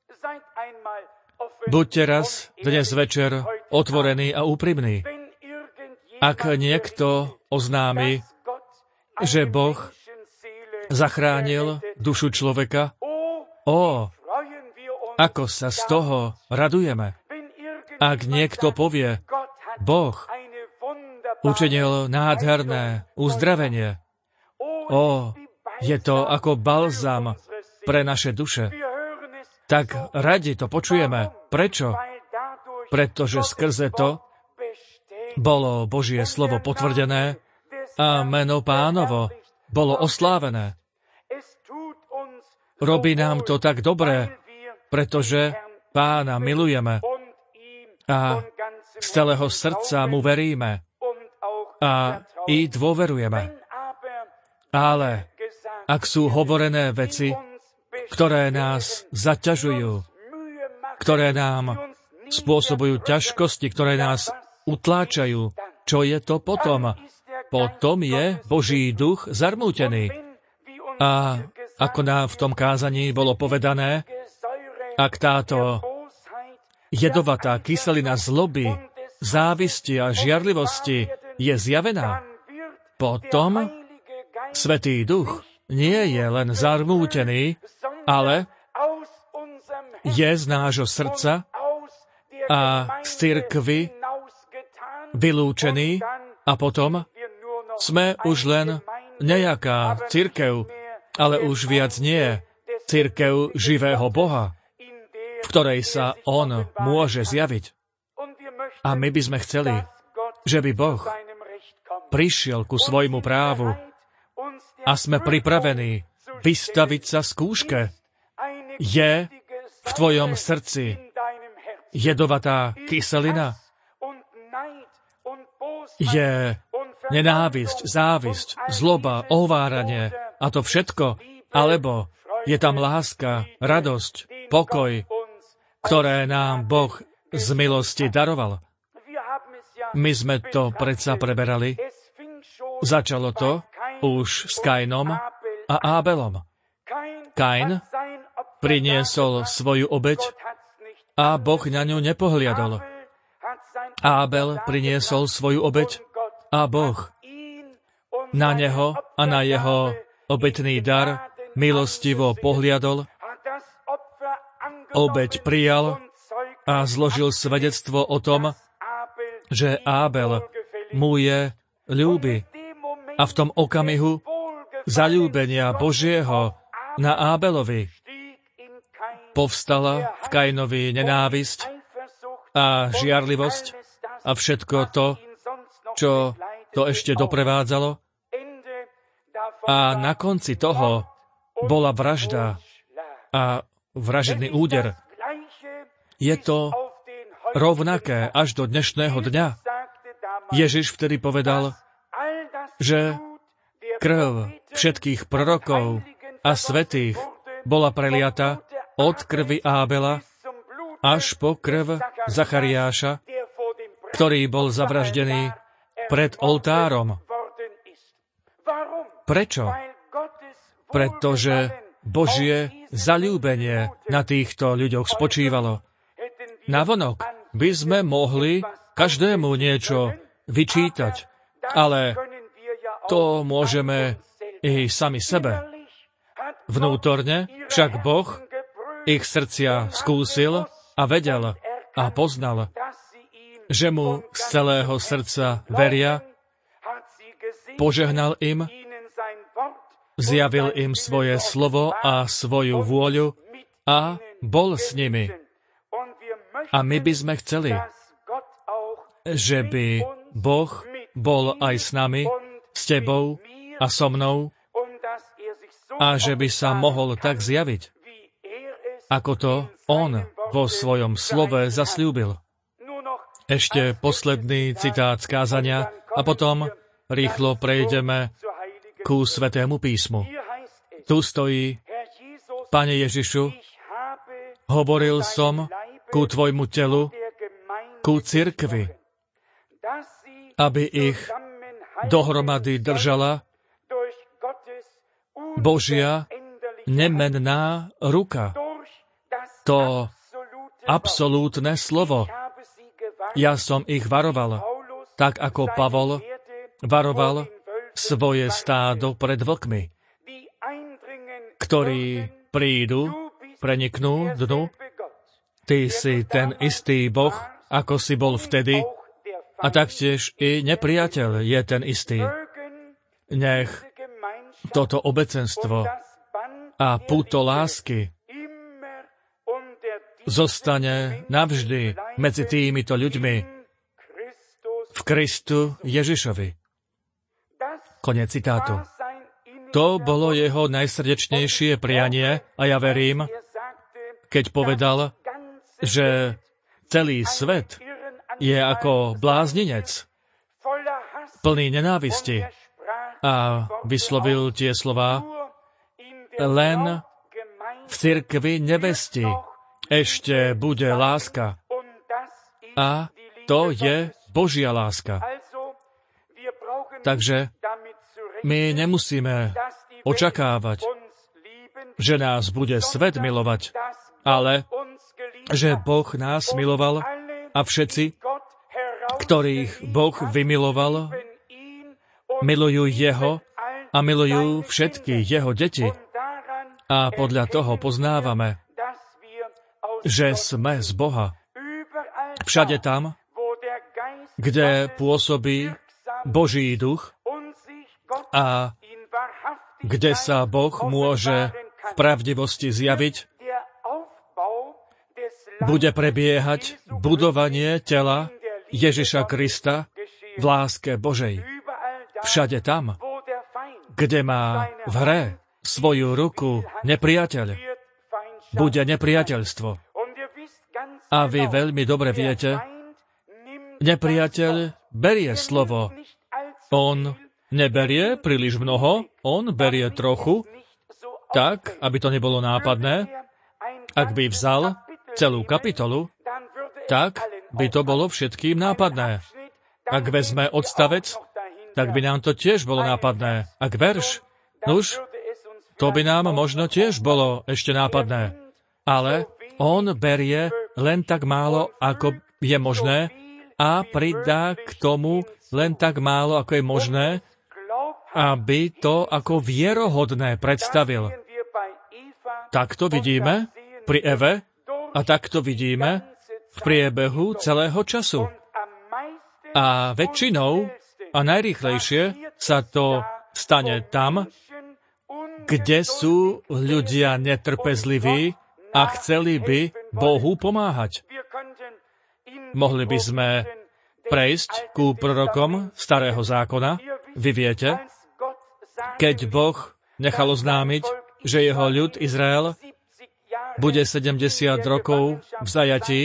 Buďte raz dnes večer otvorený a úprimný. Ak niekto oznámi, že Boh zachránil dušu človeka, ó, ako sa z toho radujeme. Ak niekto povie, Boh učinil nádherné uzdravenie, ó, je to ako balzam pre naše duše, tak radi to počujeme. Prečo? Pretože skrze to bolo Božie slovo potvrdené a meno Pánovo bolo oslávené. Robí nám to tak dobre, pretože Pána milujeme a z celého srdca mu veríme a i dôverujeme. Ale ak sú hovorené veci, ktoré nás zaťažujú, ktoré nám spôsobujú ťažkosti, ktoré nás utláčajú, čo je to potom? Potom je Boží duch zarmútený. A ako nám v tom kázaní bolo povedané, ak táto jedovatá kyselina zloby, závisti a žiarlivosti je zjavená, potom Svätý Duch nie je len zarmútený, ale je z nášho srdca a z cirkvi vylúčený a potom sme už len nejaká cirkev, ale už viac nie cirkev živého Boha, v ktorej sa On môže zjaviť. A my by sme chceli, že by Boh prišiel ku svojmu právu a sme pripravení vystaviť sa skúške. Je v tvojom srdci jedovatá kyselina? Je nenávisť, závisť, zloba, ohováranie a to všetko? Alebo je tam láska, radosť, pokoj, ktoré nám Boh z milosti daroval? My sme to predsa preberali. Začalo to už s Kainom a Ábelom. Kain priniesol svoju obeť a Boh na ňu nepohliadol. Ábel priniesol svoju obeť a Boh na neho a na jeho obetný dar milostivo pohliadol, obeť prijal a zložil svedectvo o tom, že Ábel mu je ľúbi. A v tom okamihu zaľúbenia Božieho na Ábelovi povstala v Kainovi nenávisť a žiarlivosť a všetko to, čo to ešte doprevádzalo. A na konci toho bola vražda a vražedný úder. Je to rovnaké až do dnešného dňa. Ježiš vtedy povedal, že krv všetkých prorokov a svätých bola preliata od krvi Ábela až po krv Zachariáša, ktorý bol zavraždený pred oltárom. Prečo? Pretože Božie zaľúbenie na týchto ľuďoch spočívalo. Navonok by sme mohli každému niečo vyčítať, ale to môžeme i sami sebe. Vnútorne však Boh ich srdcia skúsil a vedel a poznal, že mu z celého srdca veria, požehnal im, zjavil im svoje slovo a svoju vôľu a bol s nimi. A my by sme chceli, že by Boh bol aj s nami, s tebou a so mnou a že by sa mohol tak zjaviť, ako to on vo svojom slove zasľúbil. Ešte posledný citát z kázania a potom rýchlo prejdeme ku Svätému písmu. Tu stojí: Pane Ježišu, hovoril som ku tvojmu telu, ku cirkvi, aby ich dohromady držala Božia nemenná ruka. To absolútne slovo. Ja som ich varoval, tak ako Pavol varoval svoje stádo pred vlkmi, ktorí prídu, preniknú dnu. Ty si ten istý Boh, ako si bol vtedy, a taktiež i nepriateľ je ten istý. Nech toto obecenstvo a púto lásky zostane navždy medzi týmito ľuďmi v Kristu Ježišovi. Konec citátu. To bolo jeho najsrdečnejšie prianie a ja verím, keď povedal, že celý svet je ako blázninec, plný nenávisti, a vyslovil tie slová: len v cirkvi nevesti ešte bude láska. A to je Božia láska. Takže my nemusíme očakávať, že nás bude svet milovať, ale že Boh nás miloval a všetci, ktorých Boh vymiloval, milujú Jeho a milujú všetky Jeho deti. A podľa toho poznávame, že sme z Boha. Všade tam, kde pôsobí Boží duch a kde sa Boh môže v pravdivosti zjaviť, bude prebiehať budovanie tela Ježiša Krista v láske Božej. Všade tam, kde má v hre svoju ruku nepriateľ, bude nepriateľstvo. A vy veľmi dobre viete, nepriateľ berie slovo. On neberie príliš mnoho, on berie trochu, tak, aby to nebolo nápadné. Ak by vzal celú kapitolu, tak by to bolo všetkým nápadné. Ak vezme odstavec, tak by nám to tiež bolo nápadné. Ak verš, nuž, to by nám možno tiež bolo ešte nápadné. Ale on berie len tak málo, ako je možné, a pridá k tomu len tak málo, ako je možné, aby to ako vierohodné predstavil. Takto vidíme pri Eve a takto vidíme v priebehu celého času. A väčšinou a najrýchlejšie sa to stane tam, kde sú ľudia netrpezliví a chceli by Bohu pomáhať. Mohli by sme prejsť ku prorokom starého zákona. Vy viete, keď Boh nechal oznámiť, že jeho ľud Izrael bude sedemdesiat rokov v zajatí,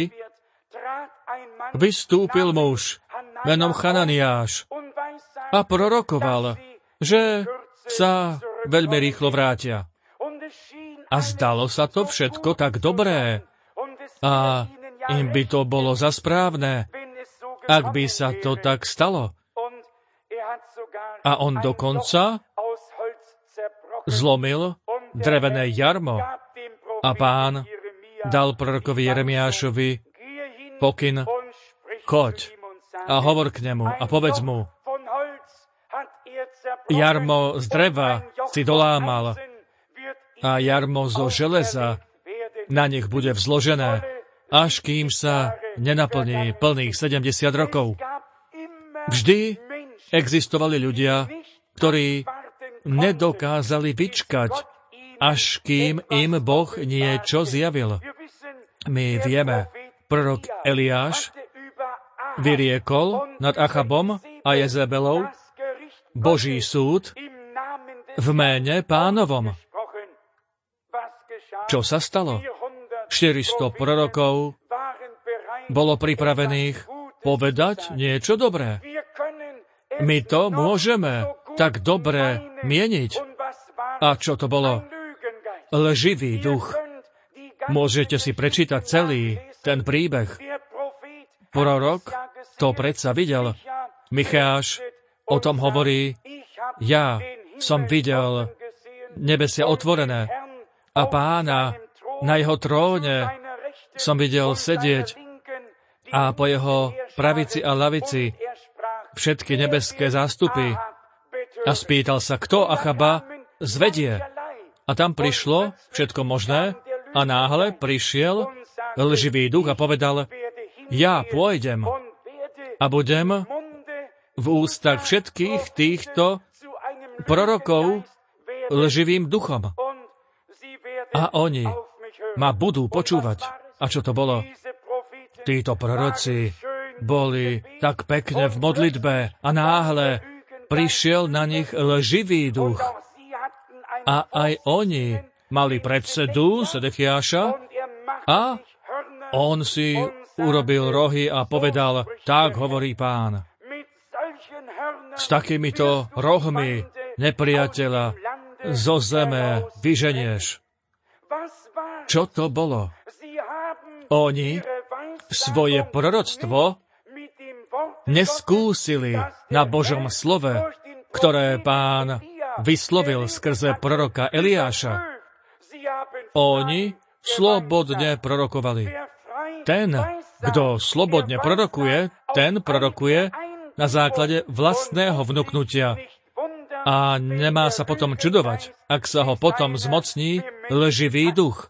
vystúpil muž menom Chananiáš a prorokoval, že sa veľmi rýchlo vrátia. A zdalo sa to všetko tak dobré. A im by to bolo za správne, ak by sa to tak stalo. A on dokonca zlomil drevené jarmo a Pán dal prorokovi Jeremiášovi pokyn: choď a hovor k nemu a povedz mu, jarmo z dreva si dolámal a jarmo zo železa na nich bude vzložené, až kým sa nenaplní plných sedemdesiat rokov. Vždy existovali ľudia, ktorí nedokázali vyčkať, až kým im Boh niečo zjavil. My vieme, prorok Eliáš vyriekol nad Achabom a Jezebelou Boží súd v mene Pánovom. Čo sa stalo? štyristo prorokov bolo pripravených povedať niečo dobré. My to môžeme tak dobre mieniť. A čo to bolo? Lživý duch. Môžete si prečítať celý ten príbeh. Prorok to predsa videl. Micháš o tom hovorí: ja som videl nebesia otvorené a Pána na jeho tróne som videl sedieť a po jeho pravici a lavici všetky nebeské zástupy. A spýtal sa, kto Achaba zvedie. A tam prišlo všetko možné a náhle prišiel lživý duch a povedal: ja pôjdem a budem v ústach všetkých týchto prorokov lživým duchom. A oni ma budú počúvať. A čo to bolo? Títo proroci boli tak pekne v modlitbe a náhle prišiel na nich lživý duch. A aj oni mali predsedu Sedechiáša a on si urobil rohy a povedal: tak hovorí Pán. S takýmito rohmi nepriateľa zo zeme vyženieš. Čo to bolo? Oni svoje proroctvo neskúsili na Božom slove, ktoré Pán vyslovil skrze proroka Eliáša. Oni slobodne prorokovali. Ten, kto slobodne prorokuje, ten prorokuje na základe vlastného vnuknutia a nemá sa potom čudovať, ak sa ho potom zmocní lživý duch.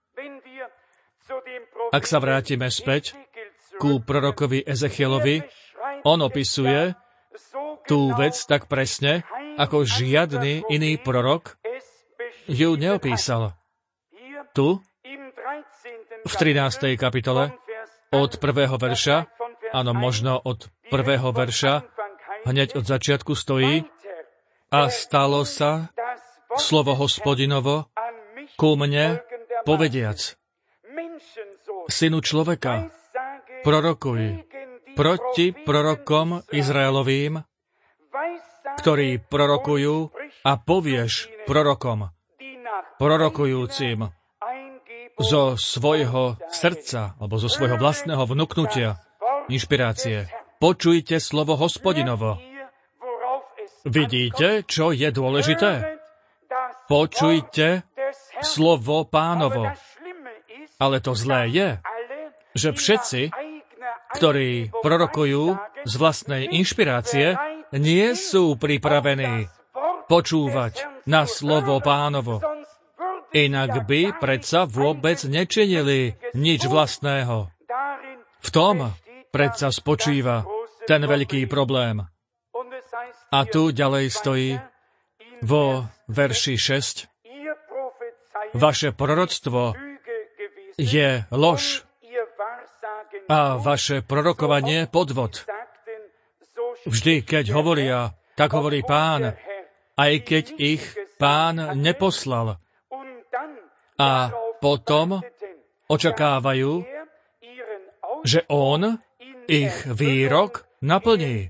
Ak sa vrátime späť ku prorokovi Ezechielovi, on opisuje tú vec tak presne, ako žiadny iný prorok ju neopísal. Tu, v trinástej kapitole, od prvého verša, áno, možno od prvého verša, hneď od začiatku stojí: a stalo sa slovo Hospodinovo ku mne povediac: synu človeka, prorokuj proti prorokom Izraelovým, ktorí prorokujú, a povieš prorokom, prorokujúcim zo svojho srdca, alebo zo svojho vlastného vnuknutia, inšpirácie: počujte slovo Hospodinovo. Vidíte, čo je dôležité? Počujte slovo Pánovo. Ale to zlé je, že všetci, ktorí prorokujú z vlastnej inšpirácie, nie sú pripravení počúvať na slovo Pánovo. Inak by predsa vôbec nečinili nič vlastného. V tom predsa spočíva ten veľký problém. A tu ďalej stojí vo verši šesť: vaše proroctvo je lož a vaše prorokovanie podvod. Vždy, keď hovoria, tak hovorí Pán, aj keď ich Pán neposlal. A potom očakávajú, že On ich výrok naplní.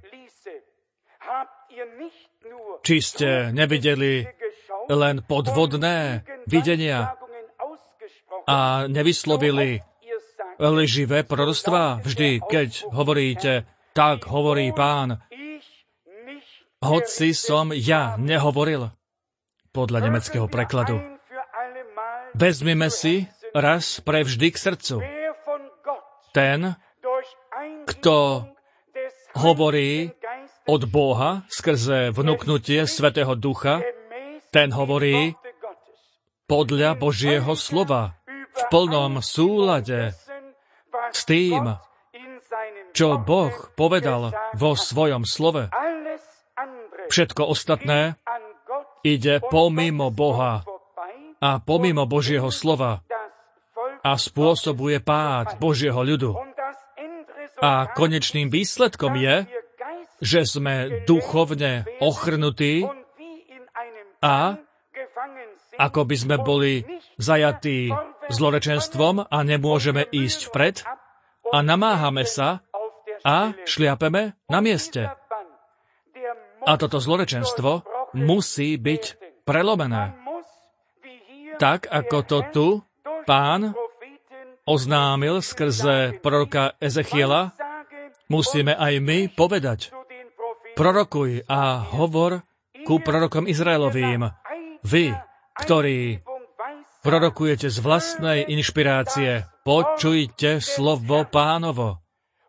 Či ste nevideli len podvodné videnia a nevyslovili lživé proroctvá vždy, keď hovoríte, tak hovorí Pán, hoci som ja nehovoril, podľa nemeckého prekladu. Vezmime si raz prevždy k srdcu. Ten, kto hovorí od Boha skrze vnuknutie Svätého Ducha, ten hovorí podľa Božieho slova, v plnom súlade s tým, čo Boh povedal vo svojom slove. Všetko ostatné ide pomimo Boha a pomimo Božieho slova a spôsobuje pád Božieho ľudu. A konečným výsledkom je, že sme duchovne ochrnutí a ako by sme boli zajatí zlorečenstvom a nemôžeme ísť vpred a namáhame sa a šliapeme na mieste. A toto zlorečenstvo musí byť prelomené. Tak, ako to tu Pán oznámil skrze proroka Ezechiela, musíme aj my povedať: prorokuj a hovor ku prorokom Izraelovým. Vy, ktorí prorokujete z vlastnej inšpirácie, počujte slovo Pánovo.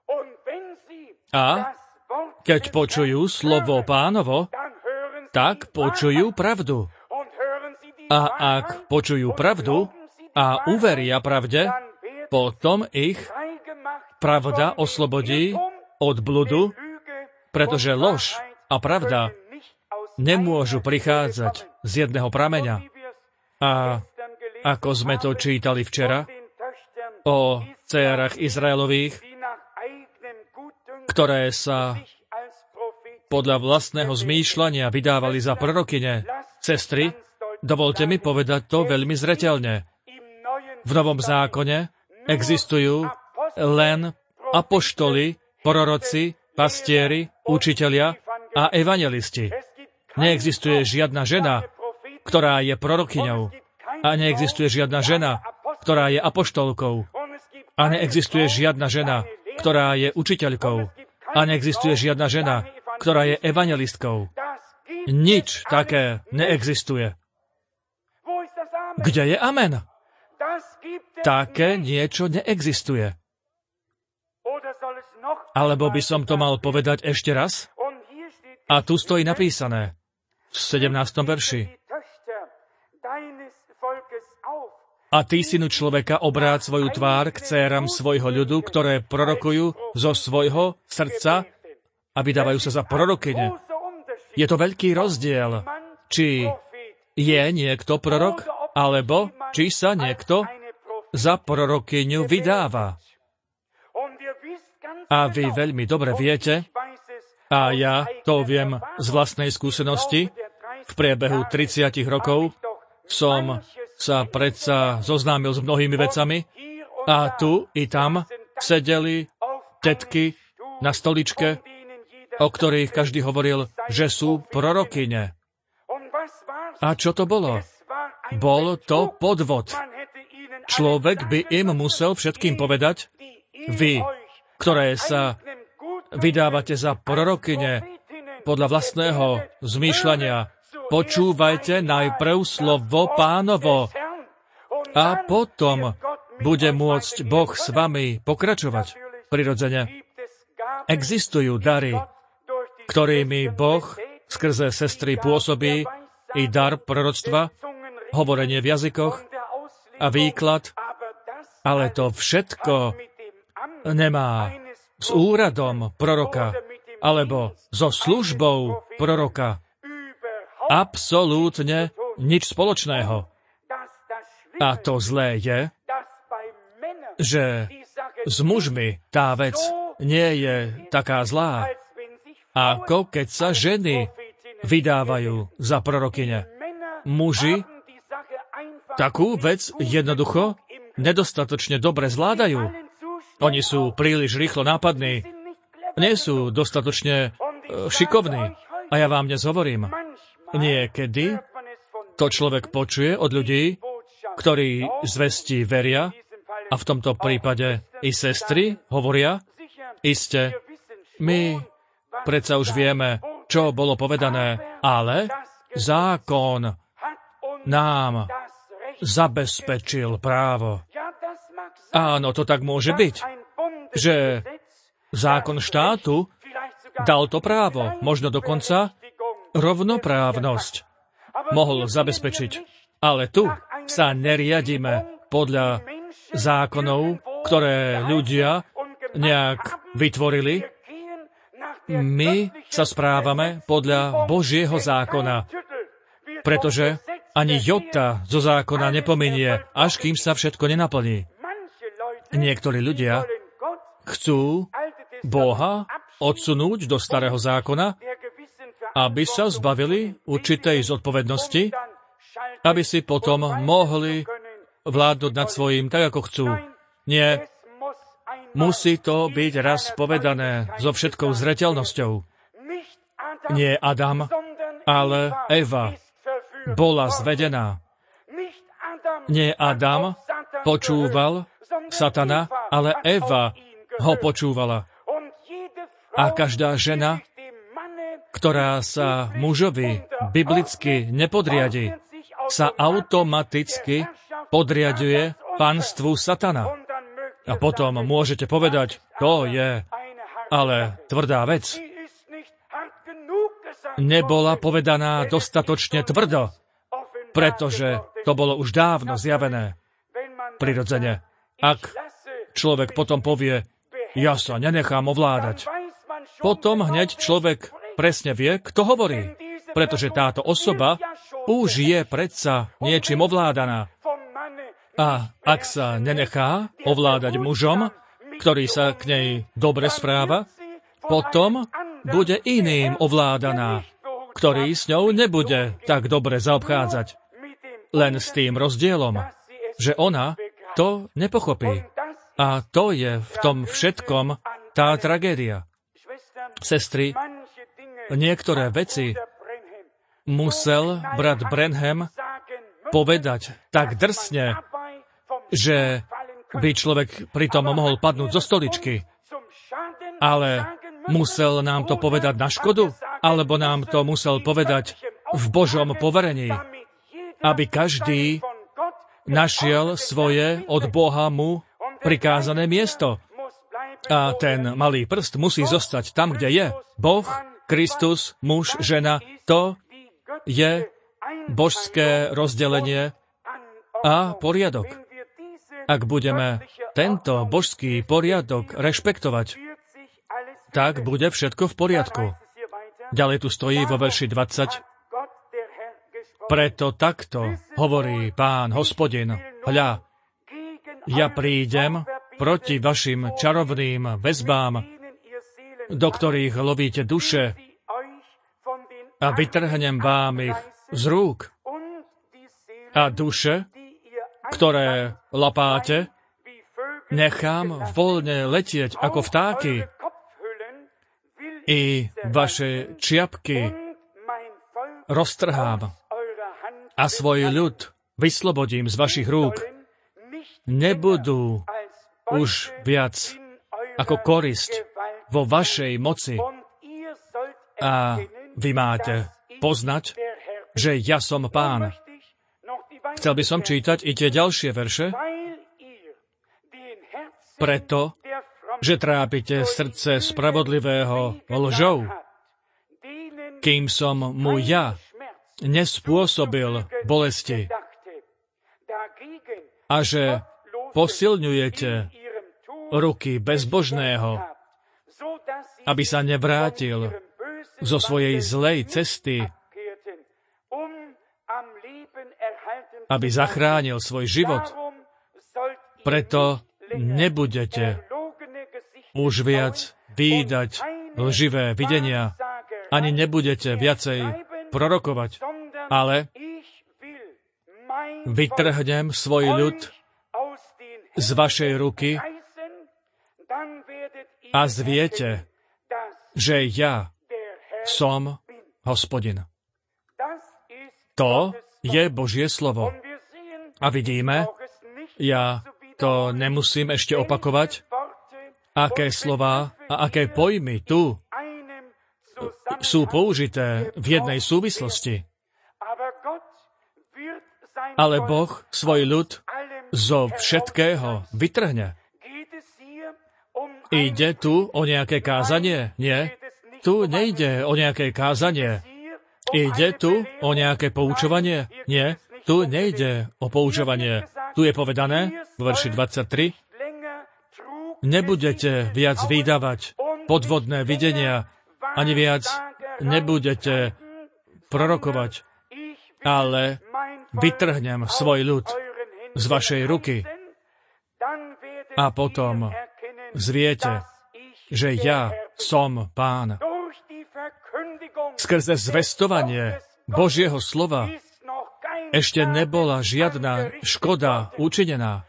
A keď počujú slovo Pánovo, tak počujú pravdu. A ak počujú pravdu a uveria pravde, potom ich pravda oslobodí od bludu, pretože lož a pravda nemôžu prichádzať z jedného prameňa. A ako sme to čítali včera o dcérach Izraelových, ktoré sa podľa vlastného zmýšľania vydávali za prorokyne, sestry, dovolte mi povedať to veľmi zreteľne. V Novom zákone existujú len apoštoli, proroci, pastieri, učitelia a evangelisti. Neexistuje žiadna žena, ktorá je prorokyňou. A neexistuje žiadna žena, ktorá je apoštolkou. A neexistuje žiadna žena, ktorá je učiteľkou. A neexistuje žiadna žena, ktorá je evangelistkou. Nič také neexistuje. Kde je amen? Také niečo neexistuje. Alebo by som to mal povedať ešte raz? A tu stojí napísané v sedemnástom verši. A ty, synu človeka, obráť svoju tvár k dcéram svojho ľudu, ktoré prorokujú zo svojho srdca a vydávajú sa za prorokyne. Je to veľký rozdiel, či je niekto prorok, alebo či sa niekto za prorokyňu vydáva. A vy veľmi dobre viete, a ja to viem z vlastnej skúsenosti, v priebehu tridsiatich rokov som sa predsa zoznámil s mnohými vecami a tu i tam sedeli tetky na stoličke, o ktorých každý hovoril, že sú prorokyne. A čo to bolo? Bol to podvod. Človek by im musel všetkým povedať: vy, ktoré sa vydávate za prorokyne podľa vlastného zmýšľania, počúvajte najprv slovo Pánovo a potom bude môcť Boh s vami pokračovať. Prirodzene existujú dary, ktorými Boh skrze sestry pôsobí, i dar proroctva, hovorenie v jazykoch a výklad, ale to všetko nemá s úradom proroka alebo so službou proroka absolútne nič spoločného. A to zlé je, že s mužmi tá vec nie je taká zlá, ako keď sa ženy vydávajú za prorokyne. Muži takú vec jednoducho nedostatočne dobre zvládajú. Oni sú príliš rýchlo nápadní, nie sú dostatočne e, šikovní. A ja vám dnes hovorím, niekedy to človek počuje od ľudí, ktorí zvesti veria, a v tomto prípade i sestry hovoria, iste, my predsa už vieme, čo bolo povedané, ale zákon nám zabezpečil právo. Áno, to tak môže byť, že zákon štátu dal to právo, možno dokonca rovnoprávnosť mohol zabezpečiť. Ale tu sa neriadíme podľa zákonov, ktoré ľudia nejak vytvorili. My sa správame podľa Božieho zákona, pretože ani jota zo zákona nepominie, až kým sa všetko nenaplní. Niektorí ľudia chcú Boha odsunúť do starého zákona, aby sa zbavili určitej zodpovednosti, aby si potom mohli vládnuť nad svojím tak, ako chcú. Nie. Musí to byť raz povedané so všetkou zreteľnosťou. Nie Adam, ale Eva bola zvedená. Nie Adam počúval Satana, ale Eva ho počúvala. A každá žena, ktorá sa mužovi biblicky nepodriadi, sa automaticky podriaďuje panstvu Satana. A potom môžete povedať, to je ale tvrdá vec. Nebola povedaná dostatočne tvrdo, pretože to bolo už dávno zjavené. Prirodzene. Ak človek potom povie, ja sa nenechám ovládať, potom hneď človek presne vie, kto hovorí, pretože táto osoba už je predsa niečím ovládaná. A ak sa nenechá ovládať mužom, ktorý sa k nej dobre správa, potom bude iným ovládaná, ktorý s ňou nebude tak dobre zaobchádzať. Len s tým rozdielom, že ona to nepochopí. A to je v tom všetkom tá tragédia. Sestry, niektoré veci musel brat Branham povedať tak drsne, že by človek pritom mohol padnúť zo stoličky. Ale musel nám to povedať na škodu? Alebo nám to musel povedať v Božom poverení? Aby každý našiel svoje od Boha mu prikázané miesto. A ten malý prst musí zostať tam, kde je. Boh, Kristus, muž, žena, to je božské rozdelenie a poriadok. Ak budeme tento božský poriadok rešpektovať, tak bude všetko v poriadku. Ďalej tu stojí vo verši dvadsať. Preto takto hovorí Pán Hospodin, hľa, ja prídem proti vašim čarovným väzbám, do ktorých lovíte duše, a vytrhnem vám ich z rúk. A duše, ktoré lapáte, nechám voľne letieť ako vtáky. I vaše čiapky roztrhám a svoj ľud vyslobodím z vašich rúk. Nebudú už viac ako korisť vo vašej moci. A vy máte poznať, že ja som Pán. Chcel by som čítať i tie ďalšie verše, preto, že trápite srdce spravodlivého lžou, kým som mu ja nespôsobil bolesti, a že posilňujete ruky bezbožného, aby sa nevrátil zo svojej zlej cesty, aby zachránil svoj život. Preto nebudete už viac vídať lživé videnia, ani nebudete viacej prorokovať, ale vytrhnem svoj ľud z vašej ruky a zviete, že ja som Hospodin. To je Božie slovo. A vidíme, ja to nemusím ešte opakovať, aké slová a aké pojmy tu sú použité v jednej súvislosti. Ale Boh svoj ľud zo všetkého vytrhne. Ide tu o nejaké kázanie? Nie. Tu nejde o nejaké kázanie. Ide tu o nejaké poučovanie? Nie. Tu nejde o poučovanie. Tu je povedané, v verši dvadsaťtri, nebudete viac vydávať podvodné videnia, ani viac nebudete prorokovať, ale vytrhnem svoj ľud z vašej ruky a potom zviete, že ja som Pán. Skrze zvestovanie Božieho slova ešte nebola žiadna škoda učinená.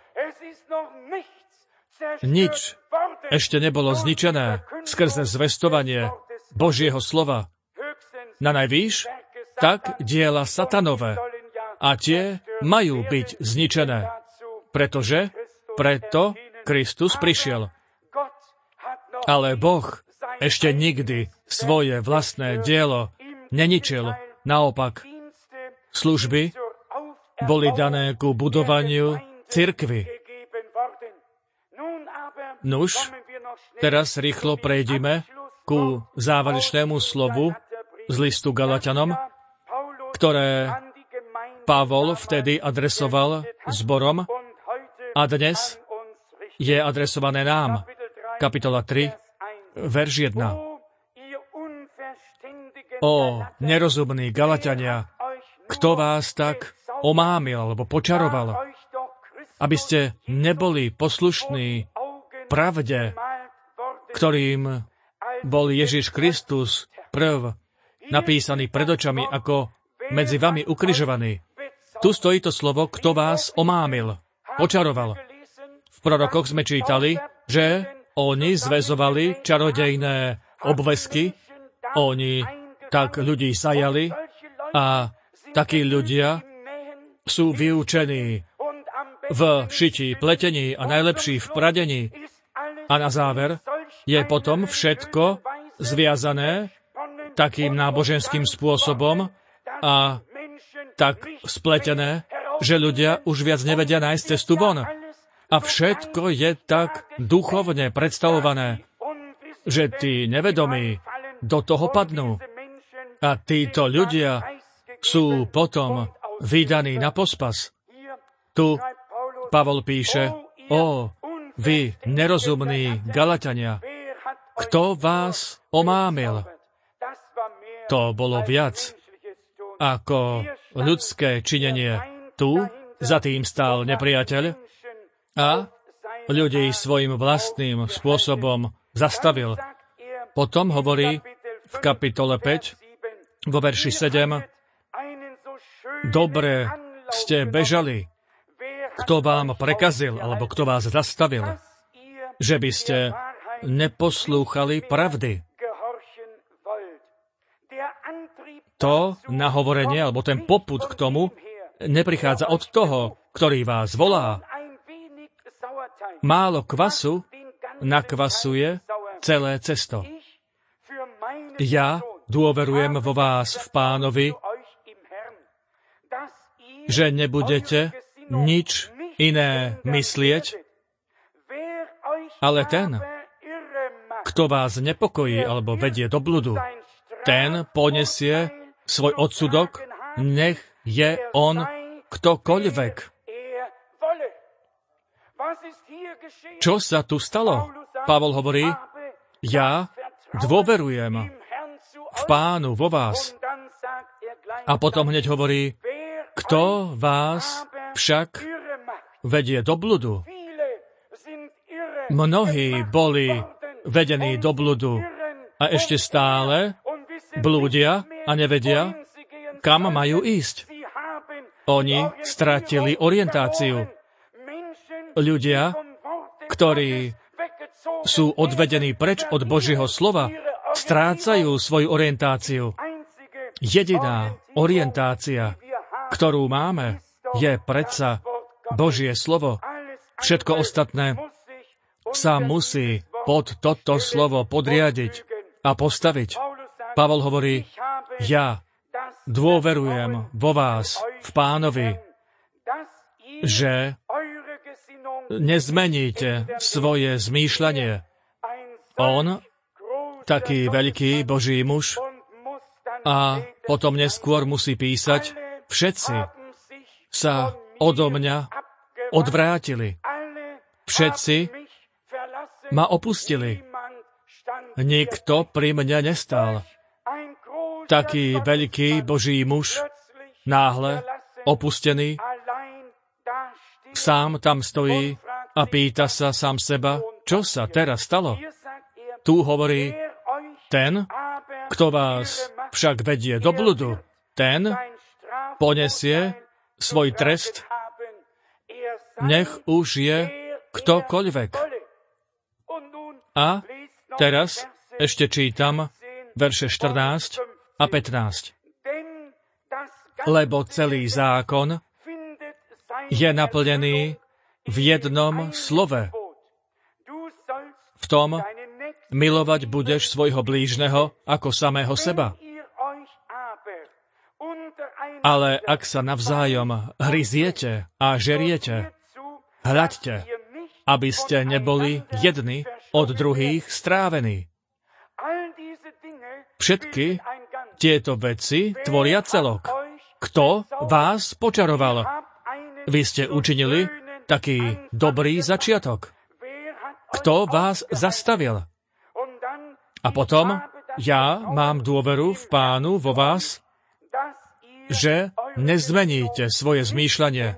Nič ešte nebolo zničené skrze zvestovanie Božieho slova. Na najvýš, tak diela satanové. A tie majú byť zničené, pretože preto Kristus prišiel. Ale Boh ešte nikdy svoje vlastné dielo neničil. Naopak, služby boli dané ku budovaniu cirkvi. Nuž, teraz rýchlo prejdime ku záverečnému slovu z listu Galatianom, ktoré Pavol vtedy adresoval zborom a dnes je adresované nám. Kapitola tri, verš jeden. O nerozumní Galatiania, kto vás tak omámil alebo počaroval, aby ste neboli poslušní pravde, ktorým bol Ježiš Kristus prv napísaný pred očami ako medzi vami ukrižovaný. Tu stojí to slovo, kto vás omámil, počaroval. V prorokoch sme čítali, že oni zväzovali čarodejné obvesky, oni tak ľudí sajali a takí ľudia sú vyučení v šití, pletení a najlepší v pradení. A na záver je potom všetko zviazané takým náboženským spôsobom a tak spletené, že ľudia už viac nevedia nájsť cestu von. A všetko je tak duchovne predstavované, že tí nevedomí do toho padnú. A títo ľudia sú potom vydaní na pospas. Tu Pavol píše, o, vy nerozumní Galatania, kto vás omámil? To bolo viac ako ľudské činenie. Tu za tým stál nepriateľ a ľudí svojim vlastným spôsobom zastavil. Potom hovorí v kapitole päť, vo verši sedem, dobre ste bežali, kto vám prekazil, alebo kto vás zastavil, že by ste neposlúchali pravdy. To nahovorenie, alebo ten popud k tomu, neprichádza od toho, ktorý vás volá. Málo kvasu nakvasuje celé cesto. Ja dôverujem vo vás v Pánovi, že nebudete nič iné myslieť, ale ten, kto vás nepokojí alebo vedie do bludu, ten ponesie svoj odsudok, nech je on ktokoľvek. Čo sa tu stalo? Pavol hovorí, ja dôverujem v Pánu vo vás. A potom hneď hovorí, kto vás však vedie do bludu. Mnohí boli vedení do bludu a ešte stále blúdia a nevedia, kam majú ísť. Oni stratili orientáciu. Ľudia, ktorí sú odvedení preč od Božieho slova, strácajú svoju orientáciu. Jediná orientácia, ktorú máme, je predsa Božie slovo. Všetko ostatné sa musí pod toto slovo podriadiť a postaviť. Pavol hovorí, ja dôverujem vo vás, v Pánovi, že nezmeníte svoje zmýšľanie. On, taký veľký Boží muž, a potom neskôr musí písať, všetci sa odo mňa odvrátili. Všetci ma opustili. Nikto pri mne nestal. Taký veľký Boží muž, náhle opustený, sám tam stojí a pýta sa sám seba, čo sa teraz stalo. Tu hovorí, ten, kto vás však vedie do bludu, ten ponesie svoj trest, nech už je ktokoľvek. A teraz ešte čítam verše štrnásť a pätnásť. Lebo celý zákon je naplnený v jednom slove. V tom, milovať budeš svojho blížneho ako samého seba. Ale ak sa navzájom hryziete a žeriete, hľaďte, aby ste neboli jedni od druhých strávení. Všetky tieto veci tvoria celok. Kto vás počaroval? Vy ste učinili taký dobrý začiatok. Kto vás zastavil? A potom ja mám dôveru v Pánu vo vás, že nezmeníte svoje zmýšľanie.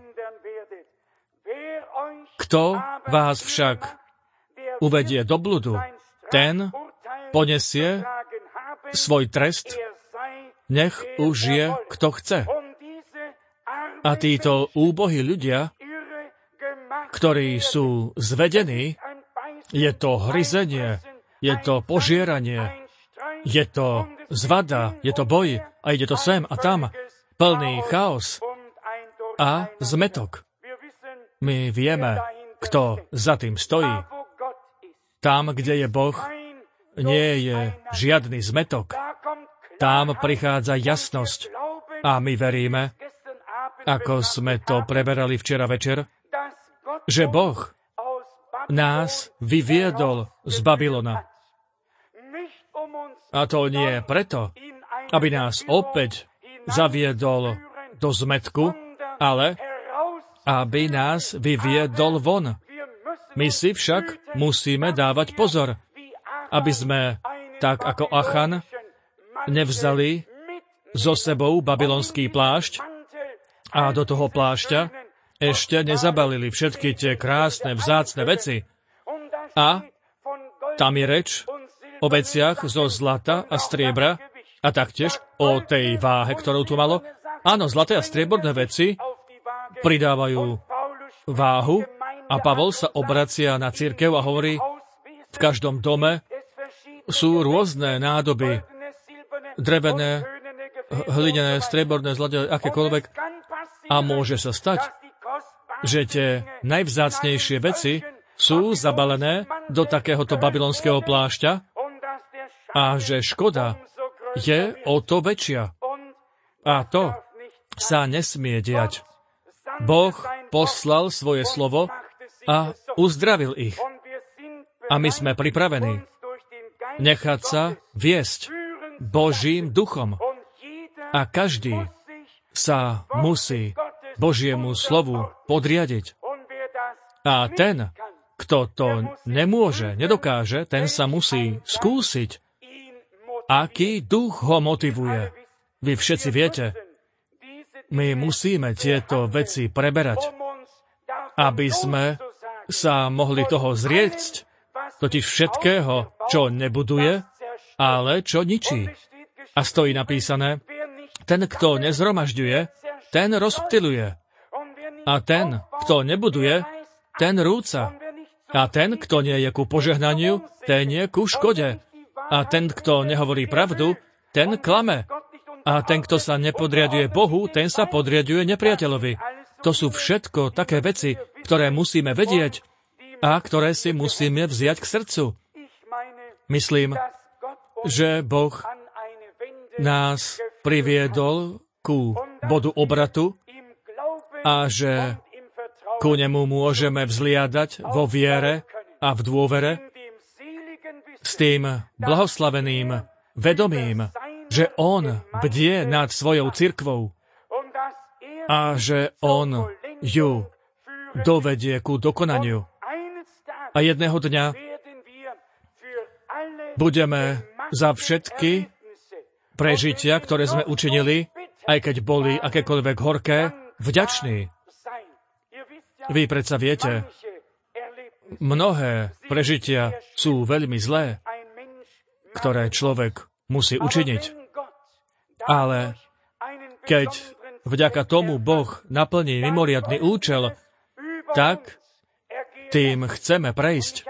Kto vás však uvedie do bludu, ten ponesie svoj trest, nech už je kto chce. A títo úbohí ľudia, ktorí sú zvedení, je to hryzenie, je to požieranie, je to zvada, je to boj a ide to sem a tam, plný chaos a zmetok. My vieme, kto za tým stojí. Tam, kde je Boh, nie je žiadny zmetok. Tam prichádza jasnosť a my veríme, ako sme to preberali včera večer, že Boh nás vyviedol z Babylona. A to nie preto, aby nás opäť zaviedol do zmetku, ale aby nás vyviedol von. My si však musíme dávať pozor, aby sme, tak ako Achan, nevzali so sebou babylonský plášť a do toho plášťa ešte nezabalili všetky tie krásne, vzácne veci. A tam je reč o veciach zo zlata a striebra a taktiež o tej váhe, ktorú tu malo. Áno, zlaté a strieborné veci pridávajú váhu a Pavol sa obracia na cirkev a hovorí, v každom dome sú rôzne nádoby, drevené, hlinené, strieborné, zlaté, akékoľvek. A môže sa stať, že tie najvzácnejšie veci sú zabalené do takéhoto babylonského plášťa a že škoda je o to väčšia. A to sa nesmie diať. Boh poslal svoje slovo a uzdravil ich. A my sme pripravení nechať sa viesť Božím duchom. A každý sa musí Božiemu slovu podriadiť. A ten, kto to nemôže, nedokáže, ten sa musí skúsiť, aký duch ho motivuje. Vy všetci viete, my musíme tieto veci preberať, aby sme sa mohli toho zriecť, totiž všetkého, čo nebuduje, ale čo ničí. A stojí napísané, ten, kto nezhromažďuje, ten rozptyluje. A ten, kto nebuduje, ten rúca. A ten, kto nie je ku požehnaniu, ten je ku škode. A ten, kto nehovorí pravdu, ten klame. A ten, kto sa nepodriaduje Bohu, ten sa podriaduje nepriateľovi. To sú všetko také veci, ktoré musíme vedieť a ktoré si musíme vziať k srdcu. Myslím, že Boh nás priviedol ku bodu obratu a že ku nemu môžeme vzliadať vo viere a v dôvere s tým blahoslaveným vedomím, že on bdie nad svojou cirkvou a že on ju dovedie ku dokonaniu. A jedného dňa budeme za všetky prežitia, ktoré sme učinili, aj keď boli akékoľvek horké, vďační. Vy predsa viete, mnohé prežitia sú veľmi zlé, ktoré človek musí učiniť. Ale keď vďaka tomu Boh naplní mimoriadny účel, tak tým chceme prejsť.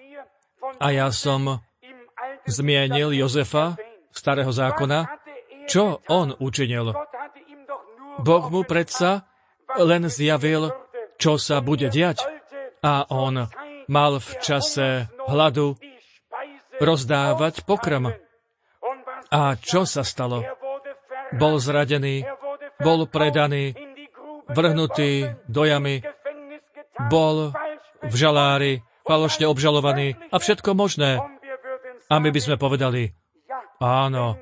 A ja som zmienil Jozefa, starého zákona, čo on učinil. Boh mu predsa len zjavil, čo sa bude diať. A on mal v čase hladu rozdávať pokrm. A čo sa stalo? Bol zradený, bol predaný, vrhnutý do jamy, bol v žalári, falošne obžalovaný a všetko možné. A my by sme povedali, áno,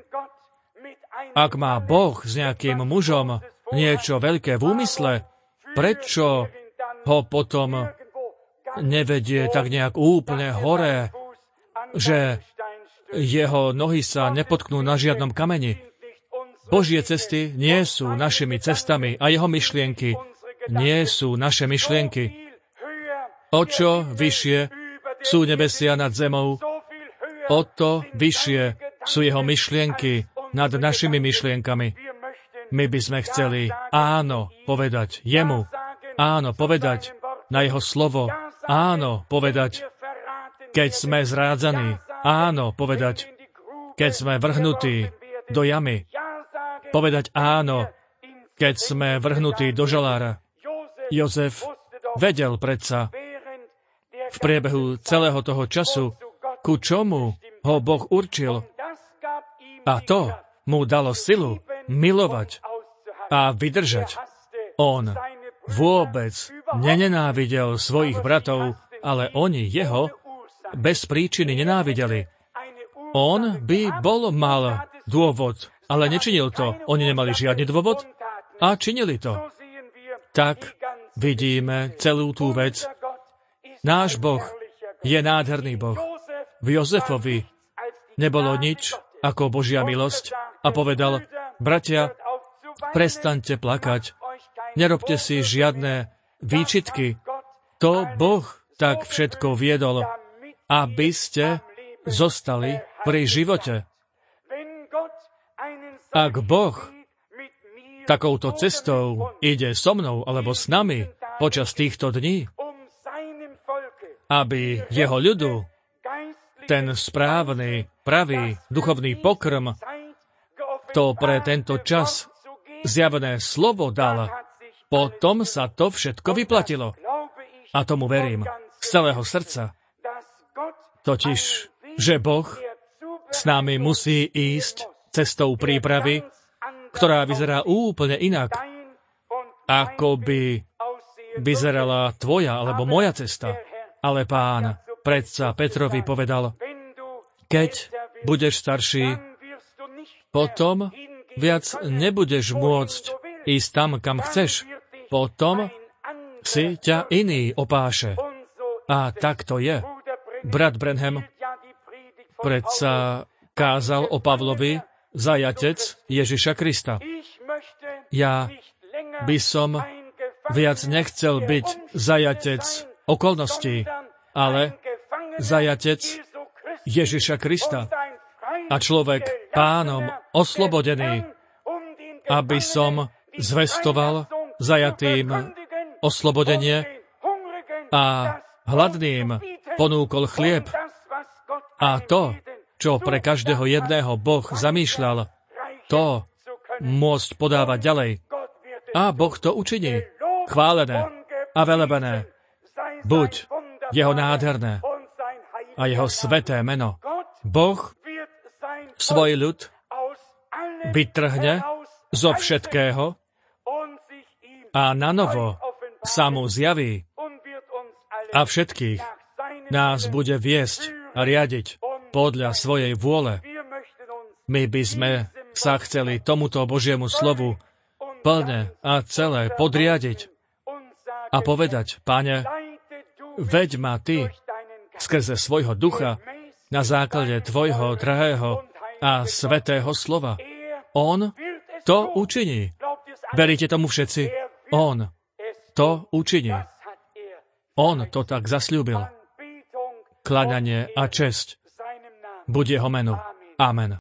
ak má Boh s nejakým mužom niečo veľké v úmysle, prečo ho potom nevedie tak nejak úplne hore, že jeho nohy sa nepotknú na žiadnom kameni? Božie cesty nie sú našimi cestami a jeho myšlienky nie sú naše myšlienky. O čo vyššie sú nebesia nad zemou, o to vyššie sú jeho myšlienky nad našimi myšlienkami. My by sme chceli áno povedať jemu, áno povedať na jeho slovo, áno povedať, keď sme zrádzaní, áno povedať, keď sme vrhnutí do jamy, povedať áno, keď sme vrhnutí do žalára. Jozef vedel predsa v priebehu celého toho času, ku čomu ho Boh určil. A to mu dalo silu milovať a vydržať. On vôbec nenenávidel svojich bratov, ale oni jeho bez príčiny nenávideli. On by bol mal dôvod, ale nečinil to. Oni nemali žiadny dôvod a činili to. Tak vidíme celú tú vec. Náš Boh je nádherný Boh. V Jozefovi nebolo nič ako Božia milosť a povedal, bratia, prestaňte plakať, nerobte si žiadne výčitky. To Boh tak všetko viedol, aby ste zostali pri živote. Ak Boh takouto cestou ide so mnou alebo s nami počas týchto dní, aby jeho ľudu ten správny, pravý, duchovný pokrm, to pre tento čas zjavené slovo dal, potom sa to všetko vyplatilo. A tomu verím z celého srdca. Totiž, že Boh s nami musí ísť cestou prípravy, ktorá vyzerá úplne inak, ako by vyzerala tvoja alebo moja cesta. Ale Pán predsa Petrovi povedal, keď budeš starší, potom viac nebudeš môcť ísť tam, kam chceš. Potom si ťa iný opáše. A tak to je. Brat Branham predsa kázal o Pavlovi, zajatec Ježiša Krista. Ja by som viac nechcel byť zajatec okolností, ale zajatec Ježiša Krista. A človek pánom oslobodený, aby som zvestoval zajatým oslobodenie a hladným ponúkol chlieb. A to, čo pre každého jedného Boh zamýšľal, to môcť podávať ďalej. A Boh to učiní. Chválené a velebené buď jeho nádherné a jeho sveté meno. Boh svoj ľud vytrhne zo všetkého a nanovo sa mu zjaví a všetkých nás bude viesť a riadiť podľa svojej vôle. My by sme sa chceli tomuto Božiemu slovu plne a celé podriadiť a povedať: Pane, veď ma Ty skrze svojho ducha na základe Tvojho drahého a svätého slova. On to učiní. Veríte tomu všetci? On to učiní. On to tak zasľúbil. Kláňanie a česť buď jeho menu. Amen.